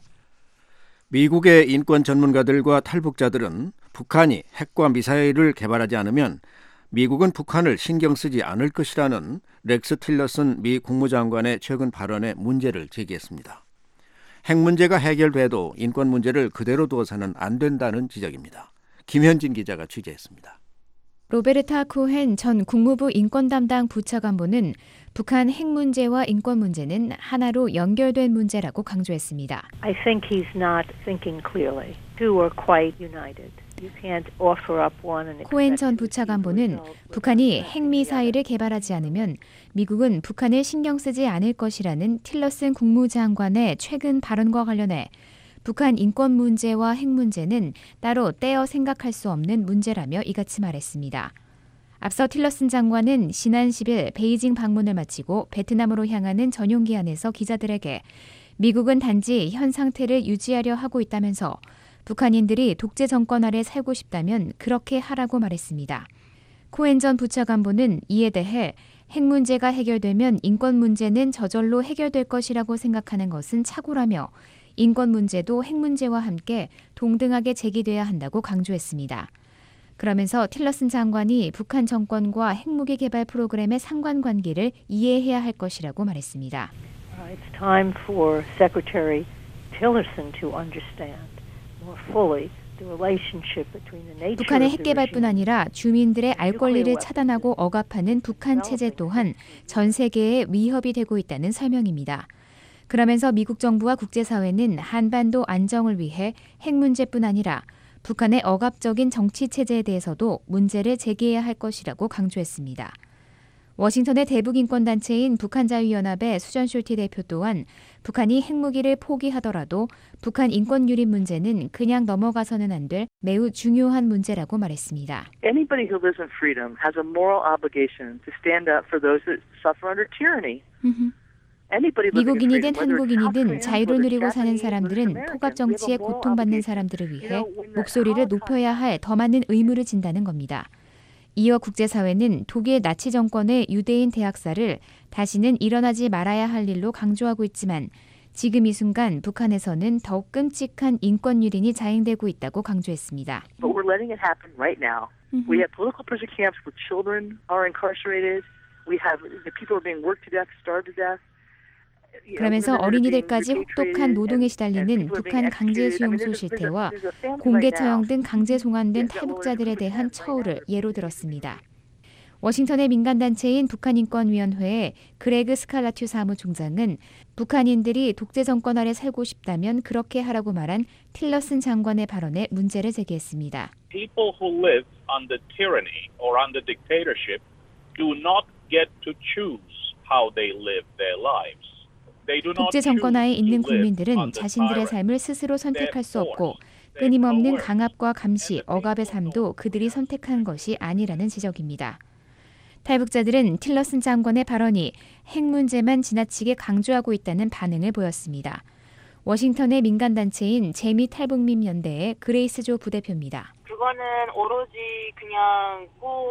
미국의 인권 전문가들과 탈북자들은 북한이 핵과 미사일을 개발하지 않으면 미국은 북한을 신경 쓰지 않을 것이라는 렉스 틸러슨 미 국무장관의 최근 발언에 문제를 제기했습니다. 핵 문제가 해결돼도 인권 문제를 그대로 두어서는 안 된다는 지적입니다. 김현진 기자가 취재했습니다. 로베르타 코헨 전 국무부 인권 담당 부차관보는 북한 핵 문제와 인권 문제는 하나로 연결된 문제라고 강조했습니다. I think he's not thinking clearly. Two are quite united. You can't offer up one and expect 코헨 전 부차관보는 북한이 핵미사일을 개발하지 않으면 미국은 북한을 신경 쓰지 않을 것이라는 틸러슨 국무장관의 최근 발언과 관련해 북한 인권 문제와 핵 문제는 따로 떼어 생각할 수 없는 문제라며 이같이 말했습니다. 앞서 틸러슨 장관은 지난 십 일 베이징 방문을 마치고 베트남으로 향하는 전용기 안에서 기자들에게 미국은 단지 현 상태를 유지하려 하고 있다면서 북한인들이 독재 정권 아래 살고 싶다면 그렇게 하라고 말했습니다. 코헨 전 부차관보는 이에 대해 핵 문제가 해결되면 인권 문제는 저절로 해결될 것이라고 생각하는 것은 착오라며 인권 문제도 핵 문제와 함께 동등하게 제기돼야 한다고 강조했습니다. 그러면서 틸러슨 장관이 북한 정권과 핵무기 개발 프로그램의 상관관계를 이해해야 할 것이라고 말했습니다. It's time for Secretary Tillerson to understand more fully the relationship between the nature 북한의 of 핵 the 개발뿐 regime. 아니라 주민들의 알 권리를 차단하고 억압하는 북한 체제 또한 전 세계에 위협이 되고 있다는 설명입니다. 그러면서 미국 정부와 국제사회는 한반도 안정을 위해 핵 문제뿐 아니라 북한의 억압적인 정치 체제에 대해서도 문제를 제기해야 할 것이라고 강조했습니다. 워싱턴의 대북인권단체인 북한자유연합의 수전 숄티 대표 또한 북한이 핵무기를 포기하더라도 북한 인권 유린 문제는 그냥 넘어가서는 안 될 매우 중요한 문제라고 말했습니다. Anybody who lives in freedom has a moral obligation to stand up for those that suffer under tyranny. 미국인이든 한국인이든 자유를 누리고 사는 사람들은 폭압 정치에 고통받는 사람들을 위해 목소리를 높여야 할 더 많은 의무를 진다는 겁니다. 이어 국제사회는 독일 나치 정권의 유대인 대학살을 다시는 일어나지 말아야 할 일로 강조하고 있지만 지금 이 순간 북한에서는 더욱 끔찍한 인권 유린이 자행되고 있다고 강조했습니다. But we're letting it happen right now. We have political prison camps where children are incarcerated. We have the people are being worked to death, starved to death. 그러면서 어린이들까지 혹독한 노동에 시달리는 북한 강제 수용소 실태와 공개 처형 등 강제 송환된 탈북자들에 대한 처우를 예로 들었습니다. 워싱턴의 민간단체인 북한인권위원회의 그레그 스칼라튜 사무총장은 북한인들이 독재 정권 아래 살고 싶다면 그렇게 하라고 말한 틸러슨 장관의 발언에 문제를 제기했습니다. People who live under tyranny or under dictatorship do not get to choose how they live their lives. 독재 정권하에 있는 국민들은 자신들의 삶을 스스로 선택할 수 없고 끊임없는 강압과 감시, 억압의 삶도 그들이 선택한 것이 아니라는 지적입니다. 탈북자들은 틸러슨 장관의 발언이 핵 문제만 지나치게 강조하고 있다는 반응을 보였습니다. 워싱턴의 민간단체인 재미 탈북민 연대의 그레이스 조 부대표입니다. 그거는 오로지 그냥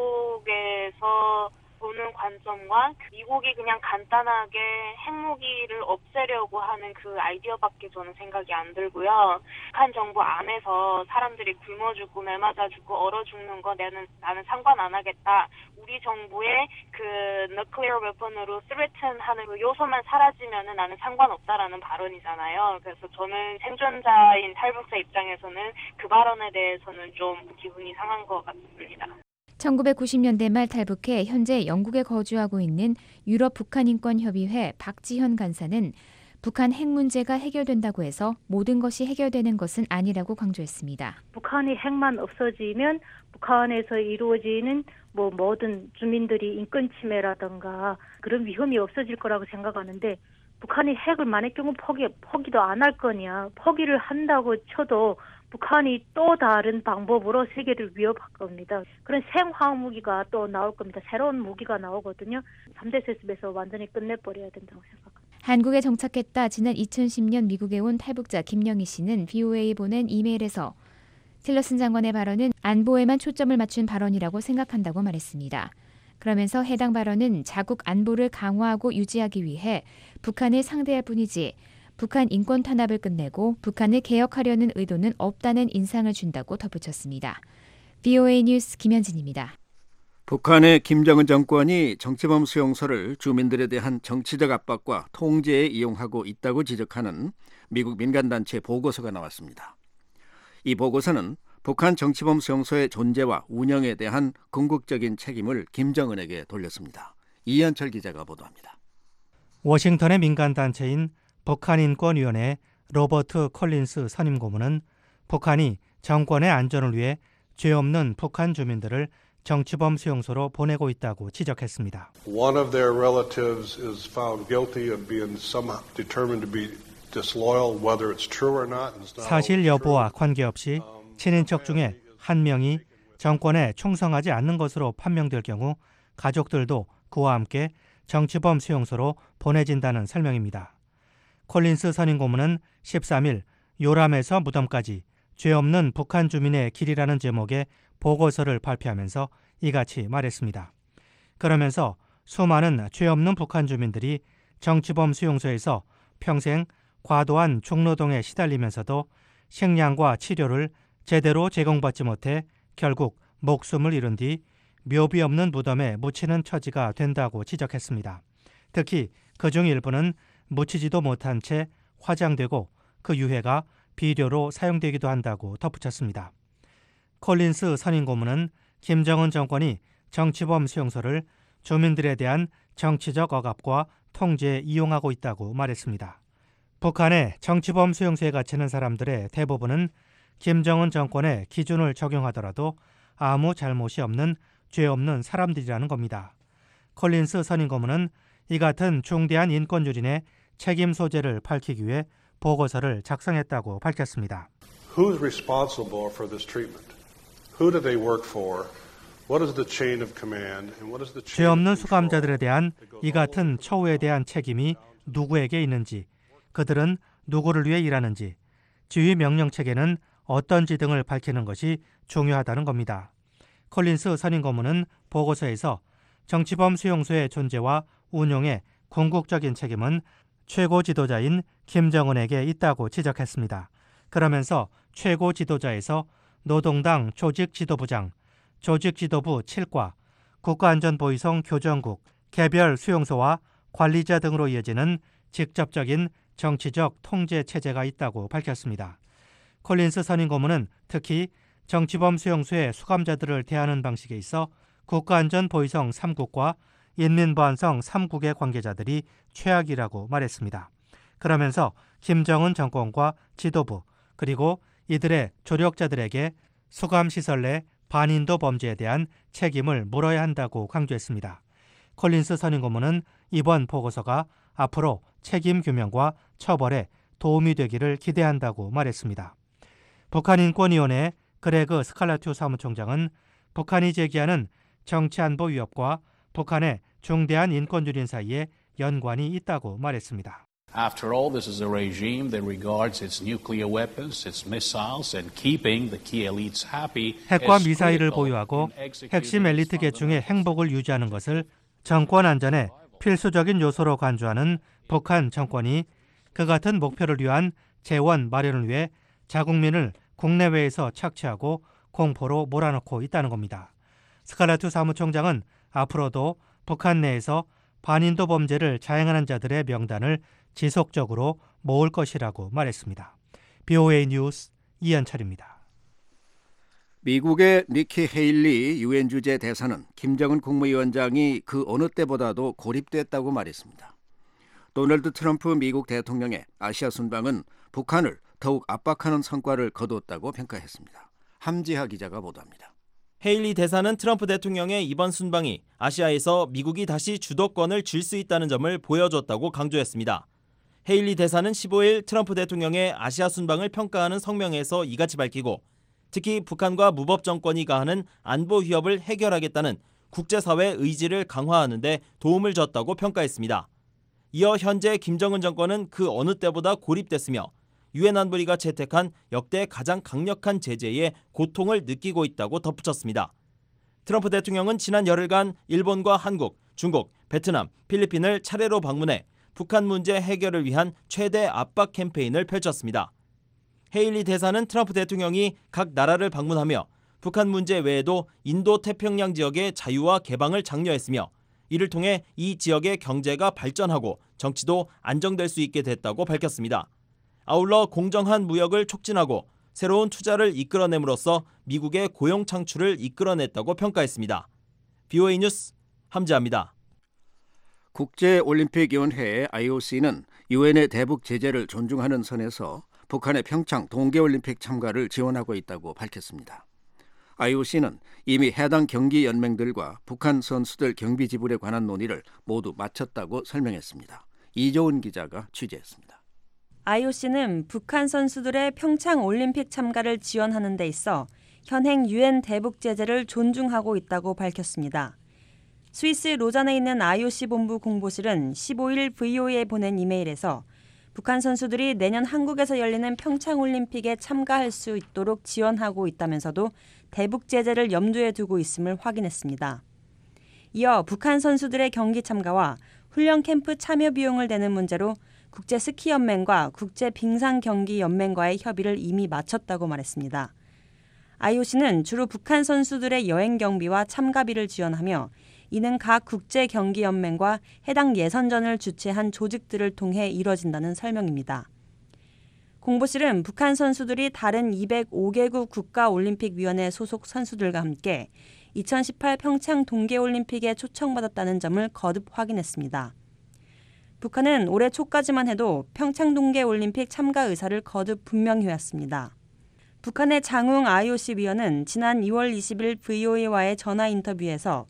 미국에서 보는 관점과 미국이 그냥 간단하게 핵무기를 없애려고 하는 그 아이디어밖에 저는 생각이 안 들고요. 북한 정부 안에서 사람들이 굶어 죽고 매맞아 죽고 얼어 죽는 거 나는 나는 상관 안 하겠다. 우리 정부의 그 nuclear weapon으로 threaten하는 그 요소만 사라지면은 나는 상관없다라는 발언이잖아요. 그래서 저는 생존자인 탈북자 입장에서는 그 발언에 대해서는 좀 기분이 상한 것 같습니다. 천구백구십 년대 말 탈북해 현재 영국에 거주하고 있는 유럽 북한인권협의회 박지현 간사는 북한 핵 문제가 해결된다고 해서 모든 것이 해결되는 것은 아니라고 강조했습니다. 북한이 핵만 없어지면 북한에서 이루어지는 뭐 모든 주민들이 인권 침해라든가 그런 위험이 없어질 거라고 생각하는데 북한이 핵을 만약 경우 포기, 포기도 안 할 거냐. 포기를 한다고 쳐도 북한이 또 다른 방법으로 세계를 위협할 겁니다. 그런 생화학 무기가 또 나올 겁니다. 새로운 무기가 나오거든요. 삼 대 세습에서 완전히 끝내버려야 된다고 생각합니다. 한국에 정착했다 지난 이천십 년 미국에 온 탈북자 김영희 씨는 비오에이에 보낸 이메일에서 틸러슨 장관의 발언은 안보에만 초점을 맞춘 발언이라고 생각한다고 말했습니다. 그러면서 해당 발언은 자국 안보를 강화하고 유지하기 위해 북한을 상대할 뿐이지 북한 인권 탄압을 끝내고 북한을 개혁하려는 의도는 없다는 인상을 준다고 덧붙였습니다. 비오에이 뉴스 김현진입니다. 북한의 김정은 정권이 정치범 수용소를 주민들에 대한 정치적 압박과 통제에 이용하고 있다고 지적하는 미국 민간단체 보고서가 나왔습니다. 이 보고서는 북한 정치범 수용소의 존재와 운영에 대한 궁극적인 책임을 김정은에게 돌렸습니다. 이현철 기자가 보도합니다. 워싱턴의 민간단체인 북한인권위원회 로버트 콜린스 선임 고문은 북한이 정권의 안전을 위해 죄 없는 북한 주민들을 정치범 수용소로 보내고 있다고 지적했습니다. One of their relatives is found guilty of being somehow determined to be disloyal, whether it's true or not. 사실 여부와 관계없이 친인척 중에 한 명이 정권에 충성하지 않는 것으로 판명될 경우 가족들도 그와 함께 정치범 수용소로 보내진다는 설명입니다. 콜린스 선임 고문은 십삼 일 요람에서 무덤까지 죄 없는 북한 주민의 길이라는 제목의 보고서를 발표하면서 이같이 말했습니다. 그러면서 수많은 죄 없는 북한 주민들이 정치범 수용소에서 평생 과도한 중노동에 시달리면서도 식량과 치료를 제대로 제공받지 못해 결국 목숨을 잃은 뒤 묘비 없는 무덤에 묻히는 처지가 된다고 지적했습니다. 특히 그중 일부는 묻히지도 못한 채 화장되고 그 유해가 비료로 사용되기도 한다고 덧붙였습니다. 콜린스 선임 고문은 김정은 정권이 정치범 수용소를 주민들에 대한 정치적 억압과 통제에 이용하고 있다고 말했습니다. 북한의 정치범 수용소에 갇히는 사람들의 대부분은 김정은 정권의 기준을 적용하더라도 아무 잘못이 없는 죄 없는 사람들이라는 겁니다. 콜린스 선임 고문은 이 같은 중대한 인권 유린의 책임 소재를 밝히기 위해 보고서를 작성했다고 밝혔습니다. Who's responsible for this treatment? Who do they work for? What is the chain of command and what is the chain 죄 없는 수감자들에 대한 이 같은 처우에 대한 책임이 누구에게 있는지, 그들은 누구를 위해 일하는지, 지휘 명령 체계는 어떤지 등을 밝히는 것이 중요하다는 겁니다. 콜린스 선임 고문은 보고서에서 정치범 수용소의 존재와 운용의 궁극적인 책임은 최고 지도자인 김정은에게 있다고 지적했습니다. 그러면서 최고 지도자에서 노동당 조직지도부장, 조직지도부 칠 과, 국가안전보위성 교정국, 개별 수용소와 관리자 등으로 이어지는 직접적인 정치적 통제 체제가 있다고 밝혔습니다. 콜린스 선임 고문은 특히 정치범 수용소의 수감자들을 대하는 방식에 있어 국가안전보위성 삼 국과 인민보안성 삼 국의 관계자들이 최악이라고 말했습니다. 그러면서 김정은 정권과 지도부 그리고 이들의 조력자들에게 수감시설 내 반인도 범죄에 대한 책임을 물어야 한다고 강조했습니다. 콜린스 선임 고문은 이번 보고서가 앞으로 책임 규명과 처벌에 도움이 되기를 기대한다고 말했습니다. 북한인권위원회 그레그 스칼라투 사무총장은 북한이 제기하는 정치안보 위협과 북한의 중대한 인권유린 사이에 연관이 있다고 말했습니다. After all, this is a regime that regards its nuclear weapons, its missiles, and keeping the key elites happy. 핵과 미사일을 보유하고 핵심 엘리트 계층의 행복을 유지하는 것을 정권 안전의 필수적인 요소로 간주하는 북한 정권이 그 같은 목표를 위한 재원 마련을 위해 자국민을 국내외에서 착취하고 공포로 몰아넣고 있다는 겁니다. 스칼라투 사무총장은 앞으로도 북한 내에서 반인도 범죄를 자행하는 자들의 명단을 지속적으로 모을 것이라고 말했습니다. 비오에이 뉴스 이현철입니다. 미국의 니키 헤일리 유엔 주재 대사는 김정은 국무위원장이 그 어느 때보다도 고립됐다고 말했습니다. 도널드 트럼프 미국 대통령의 아시아 순방은 북한을 더욱 압박하는 성과를 거두었다고 평가했습니다. 함지하 기자가 보도합니다. 헤일리 대사는 트럼프 대통령의 이번 순방이 아시아에서 미국이 다시 주도권을 쥘 수 있다는 점을 보여줬다고 강조했습니다. 헤일리 대사는 십오일 트럼프 대통령의 아시아 순방을 평가하는 성명에서 이같이 밝히고 특히 북한과 무법 정권이 가하는 안보 위협을 해결하겠다는 국제사회의 의지를 강화하는 데 도움을 줬다고 평가했습니다. 이어 현재 김정은 정권은 그 어느 때보다 고립됐으며 유엔 안보리가 채택한 역대 가장 강력한 제재에 고통을 느끼고 있다고 덧붙였습니다. 트럼프 대통령은 지난 열흘간 일본과 한국, 중국, 베트남, 필리핀을 차례로 방문해 북한 문제 해결을 위한 최대 압박 캠페인을 펼쳤습니다. 헤일리 대사는 트럼프 대통령이 각 나라를 방문하며 북한 문제 외에도 인도 태평양 지역의 자유와 개방을 장려했으며 이를 통해 이 지역의 경제가 발전하고 정치도 안정될 수 있게 됐다고 밝혔습니다. 아울러 공정한 무역을 촉진하고 새로운 투자를 이끌어냄으로써 미국의 고용 창출을 이끌어냈다고 평가했습니다. 비오에이 뉴스 함지아입니다. 국제올림픽위원회 아이오씨는 유엔의 대북 제재를 존중하는 선에서 북한의 평창 동계올림픽 참가를 지원하고 있다고 밝혔습니다. 아이오씨는 이미 해당 경기 연맹들과 북한 선수들 경비 지불에 관한 논의를 모두 마쳤다고 설명했습니다. 이조은 기자가 취재했습니다. 아이오씨는 북한 선수들의 평창 올림픽 참가를 지원하는 데 있어 현행 유엔 대북 제재를 존중하고 있다고 밝혔습니다. 스위스 로잔에 있는 아이오씨 본부 공보실은 십오일 브이오에이에 보낸 이메일에서 북한 선수들이 내년 한국에서 열리는 평창 올림픽에 참가할 수 있도록 지원하고 있다면서도 대북 제재를 염두에 두고 있음을 확인했습니다. 이어 북한 선수들의 경기 참가와 훈련 캠프 참여 비용을 내는 문제로 국제스키연맹과 국제빙상경기연맹과의 협의를 이미 마쳤다고 말했습니다. 아이오씨는 주로 북한 선수들의 여행 경비와 참가비를 지원하며 이는 각 국제경기연맹과 해당 예선전을 주최한 조직들을 통해 이뤄진다는 설명입니다. 공보실은 북한 선수들이 다른 이백오 개국 국가올림픽위원회 소속 선수들과 함께 이천십팔 평창 동계올림픽에 초청받았다는 점을 거듭 확인했습니다. 북한은 올해 초까지만 해도 평창 동계올림픽 참가 의사를 거듭 분명히 해왔습니다. 북한의 장웅 아이오씨 위원은 지난 이월 이십일 브이오에이와의 전화 인터뷰에서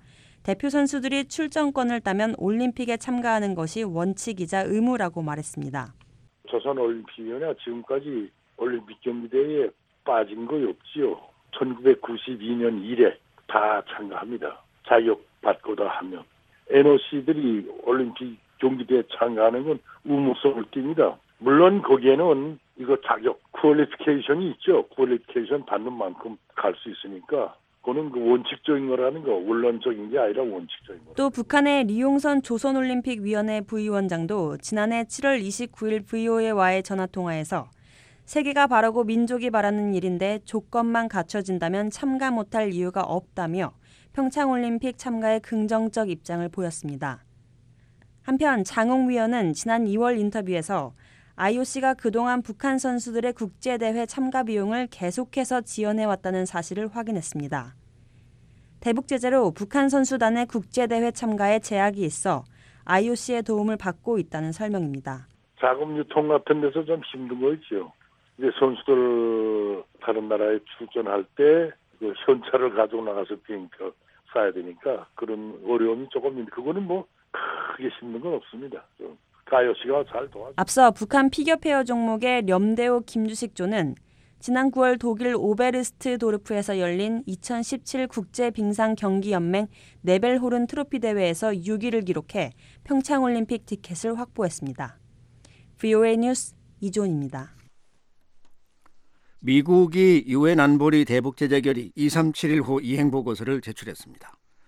대표 선수들이 출전권을 따면 올림픽에 참가하는 것이 원칙이자 의무라고 말했습니다. 조선올림픽위원회가 지금까지 올림픽 경기대회에 빠진 거 없지요. 천구백구십이 년 이래 다 참가합니다. 자격받고다 하면. 엔오씨들이 올림픽 경기대회에 참가하는 건 의무성을 띱니다. 물론 거기에는 이거 자격, 퀄리피케이션이 있죠. 퀄리피케이션 받는 만큼 갈 수 있으니까 그거는 그 원칙적인 거라는 거, 원론적인 게 아니라 원칙적인 거. 또 북한의 리용선 조선올림픽위원회 부위원장도 지난해 칠월 이십구일 브이오에이와의 전화통화에서 세계가 바라고 민족이 바라는 일인데 조건만 갖춰진다면 참가 못할 이유가 없다며 평창올림픽 참가에 긍정적 입장을 보였습니다. 한편 장홍 위원은 지난 이월 인터뷰에서 아이오씨가 그동안 북한 선수들의 국제대회 참가 비용을 계속해서 지원해왔다는 사실을 확인했습니다. 대북 제재로 북한 선수단의 국제대회 참가에 제약이 있어 아이오씨의 도움을 받고 있다는 설명입니다. 자금 유통 같은 데서 좀 힘든 거 있죠. 이제 선수들 다른 나라에 출전할 때 그 현찰을 가지고 나가서 비행표 쏴야 되니까 그런 어려움이 조금 있는데 그거는 뭐 크게 힘든 건 없습니다. 좀. 아이오씨가 잘 도와줘. 앞서 북한 피겨페어 종목의 렴대호 김주식조는 지난 구월 독일 오베르스트 도르프에서 열린 이천십칠 국제빙상경기연맹 네벨호른 트로피 대회에서 육 위를 기록해 평창올림픽 티켓을 확보했습니다. 브이오에이 뉴스 이존입니다. 미국이 유엔 안보리 대북제재 결의 이삼칠일 호 이행보고서를 제출했습니다.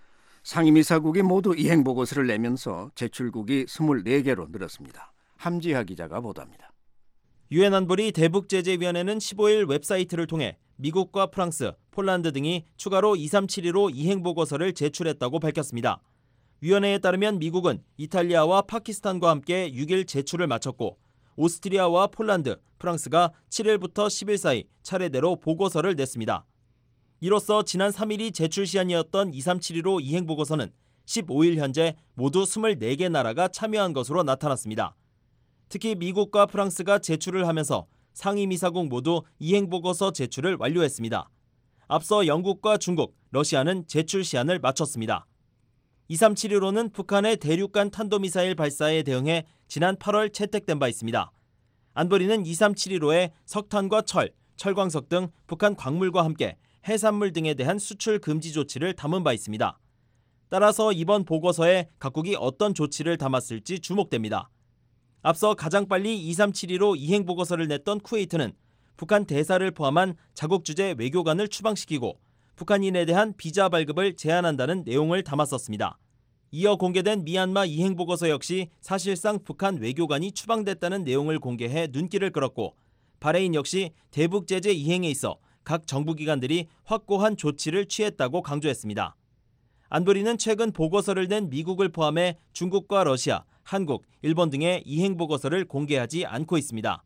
상임이사국이 모두 이행보고서를 내면서 제출국이 이십사 개로 늘었습니다. 함지하 기자가 보도합니다. 유엔 안보리 대북제재위원회는 십오일 웹사이트를 통해 미국과 프랑스, 폴란드 등이 추가로 이삼칠일 호 이행보고서를 제출했다고 밝혔습니다. 위원회에 따르면 미국은 이탈리아와 파키스탄과 함께 육일 제출을 마쳤고 오스트리아와 폴란드, 프랑스가 칠일부터 십일 사이 차례대로 보고서를 냈습니다. 이로써 지난 삼일이 제출 시한이었던 이삼칠일 호 이행보고서는 십오일 현재 모두 이십사 개 나라가 참여한 것으로 나타났습니다. 특히 미국과 프랑스가 제출을 하면서 상임이사국 모두 이행보고서 제출을 완료했습니다. 앞서 영국과 중국, 러시아는 제출 시한을 마쳤습니다. 이삼칠일 호는 북한의 대륙간 탄도미사일 발사에 대응해 지난 팔월 채택된 바 있습니다. 안보리는 이삼칠일 호에 석탄과 철, 철광석 등 북한 광물과 함께 해산물 등에 대한 수출 금지 조치를 담은 바 있습니다. 따라서 이번 보고서에 각국이 어떤 조치를 담았을지 주목됩니다. 앞서 가장 빨리 이삼칠일 호 이행보고서를 냈던 쿠웨이트는 북한 대사를 포함한 자국 주재 외교관을 추방시키고 북한인에 대한 비자 발급을 제한한다는 내용을 담았었습니다. 이어 공개된 미얀마 이행보고서 역시 사실상 북한 외교관이 추방됐다는 내용을 공개해 눈길을 끌었고 바레인 역시 대북제재 이행에 있어 각 정부기관들이 확고한 조치를 취했다고 강조했습니다. 안보리는 최근 보고서를 낸 미국을 포함해 중국과 러시아, 한국, 일본 등의 이행보고서를 공개하지 않고 있습니다.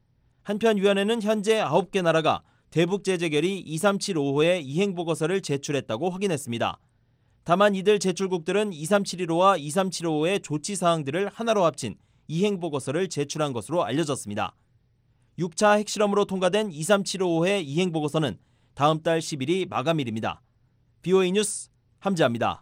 한편 위원회는 현재 아홉 개 나라가 대북제재 결의 이삼칠오 호의 이행보고서를 제출했다고 확인했습니다. 다만 이들 제출국들은 이삼칠일 호와 이삼칠오 호의 조치사항들을 하나로 합친 이행보고서를 제출한 것으로 알려졌습니다. 육 차 핵실험으로 통과된 이삼칠오 호의 이행보고서는 다음 달 십일이 마감일입니다. 브이오에이 뉴스 함지아입니다.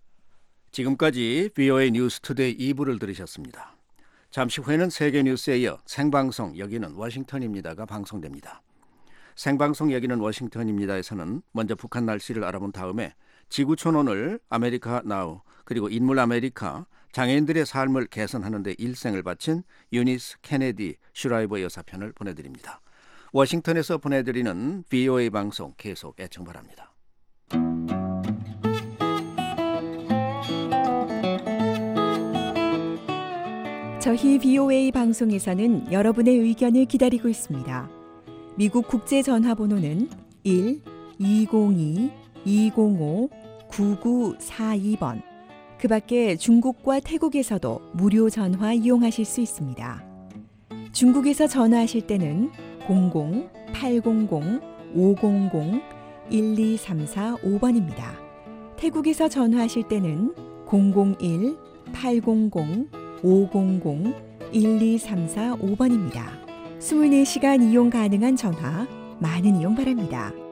지금까지 브이오에이 뉴스 투데이 이 부를 들으셨습니다. 잠시 후에는 세계 뉴스에 이어 생방송 여기는 워싱턴입니다가 방송됩니다. 생방송 여기는 워싱턴입니다에서는 먼저 북한 날씨를 알아본 다음에 지구촌 오늘, 아메리카 나우, 그리고 인물 아메리카, 장애인들의 삶을 개선하는 데 일생을 바친 유니스 케네디 슈라이버 여사편을 보내드립니다. 워싱턴에서 보내드리는 브이오에이 방송 계속 애청 바랍니다. 저희 브이오에이 방송에서는 여러분의 의견을 기다리고 있습니다. 미국 국제전화번호는 일 이공이 이공오 구구사이 번. 그 밖에 중국과 태국에서도 무료 전화 이용하실 수 있습니다. 중국에서 전화하실 때는 공공 팔공공 오공공 일이삼사오 번입니다. 태국에서 전화하실 때는 공공일 팔공공 오공공 일이삼사오 번입니다. 이십사 시간 이용 가능한 전화 많은 이용 바랍니다.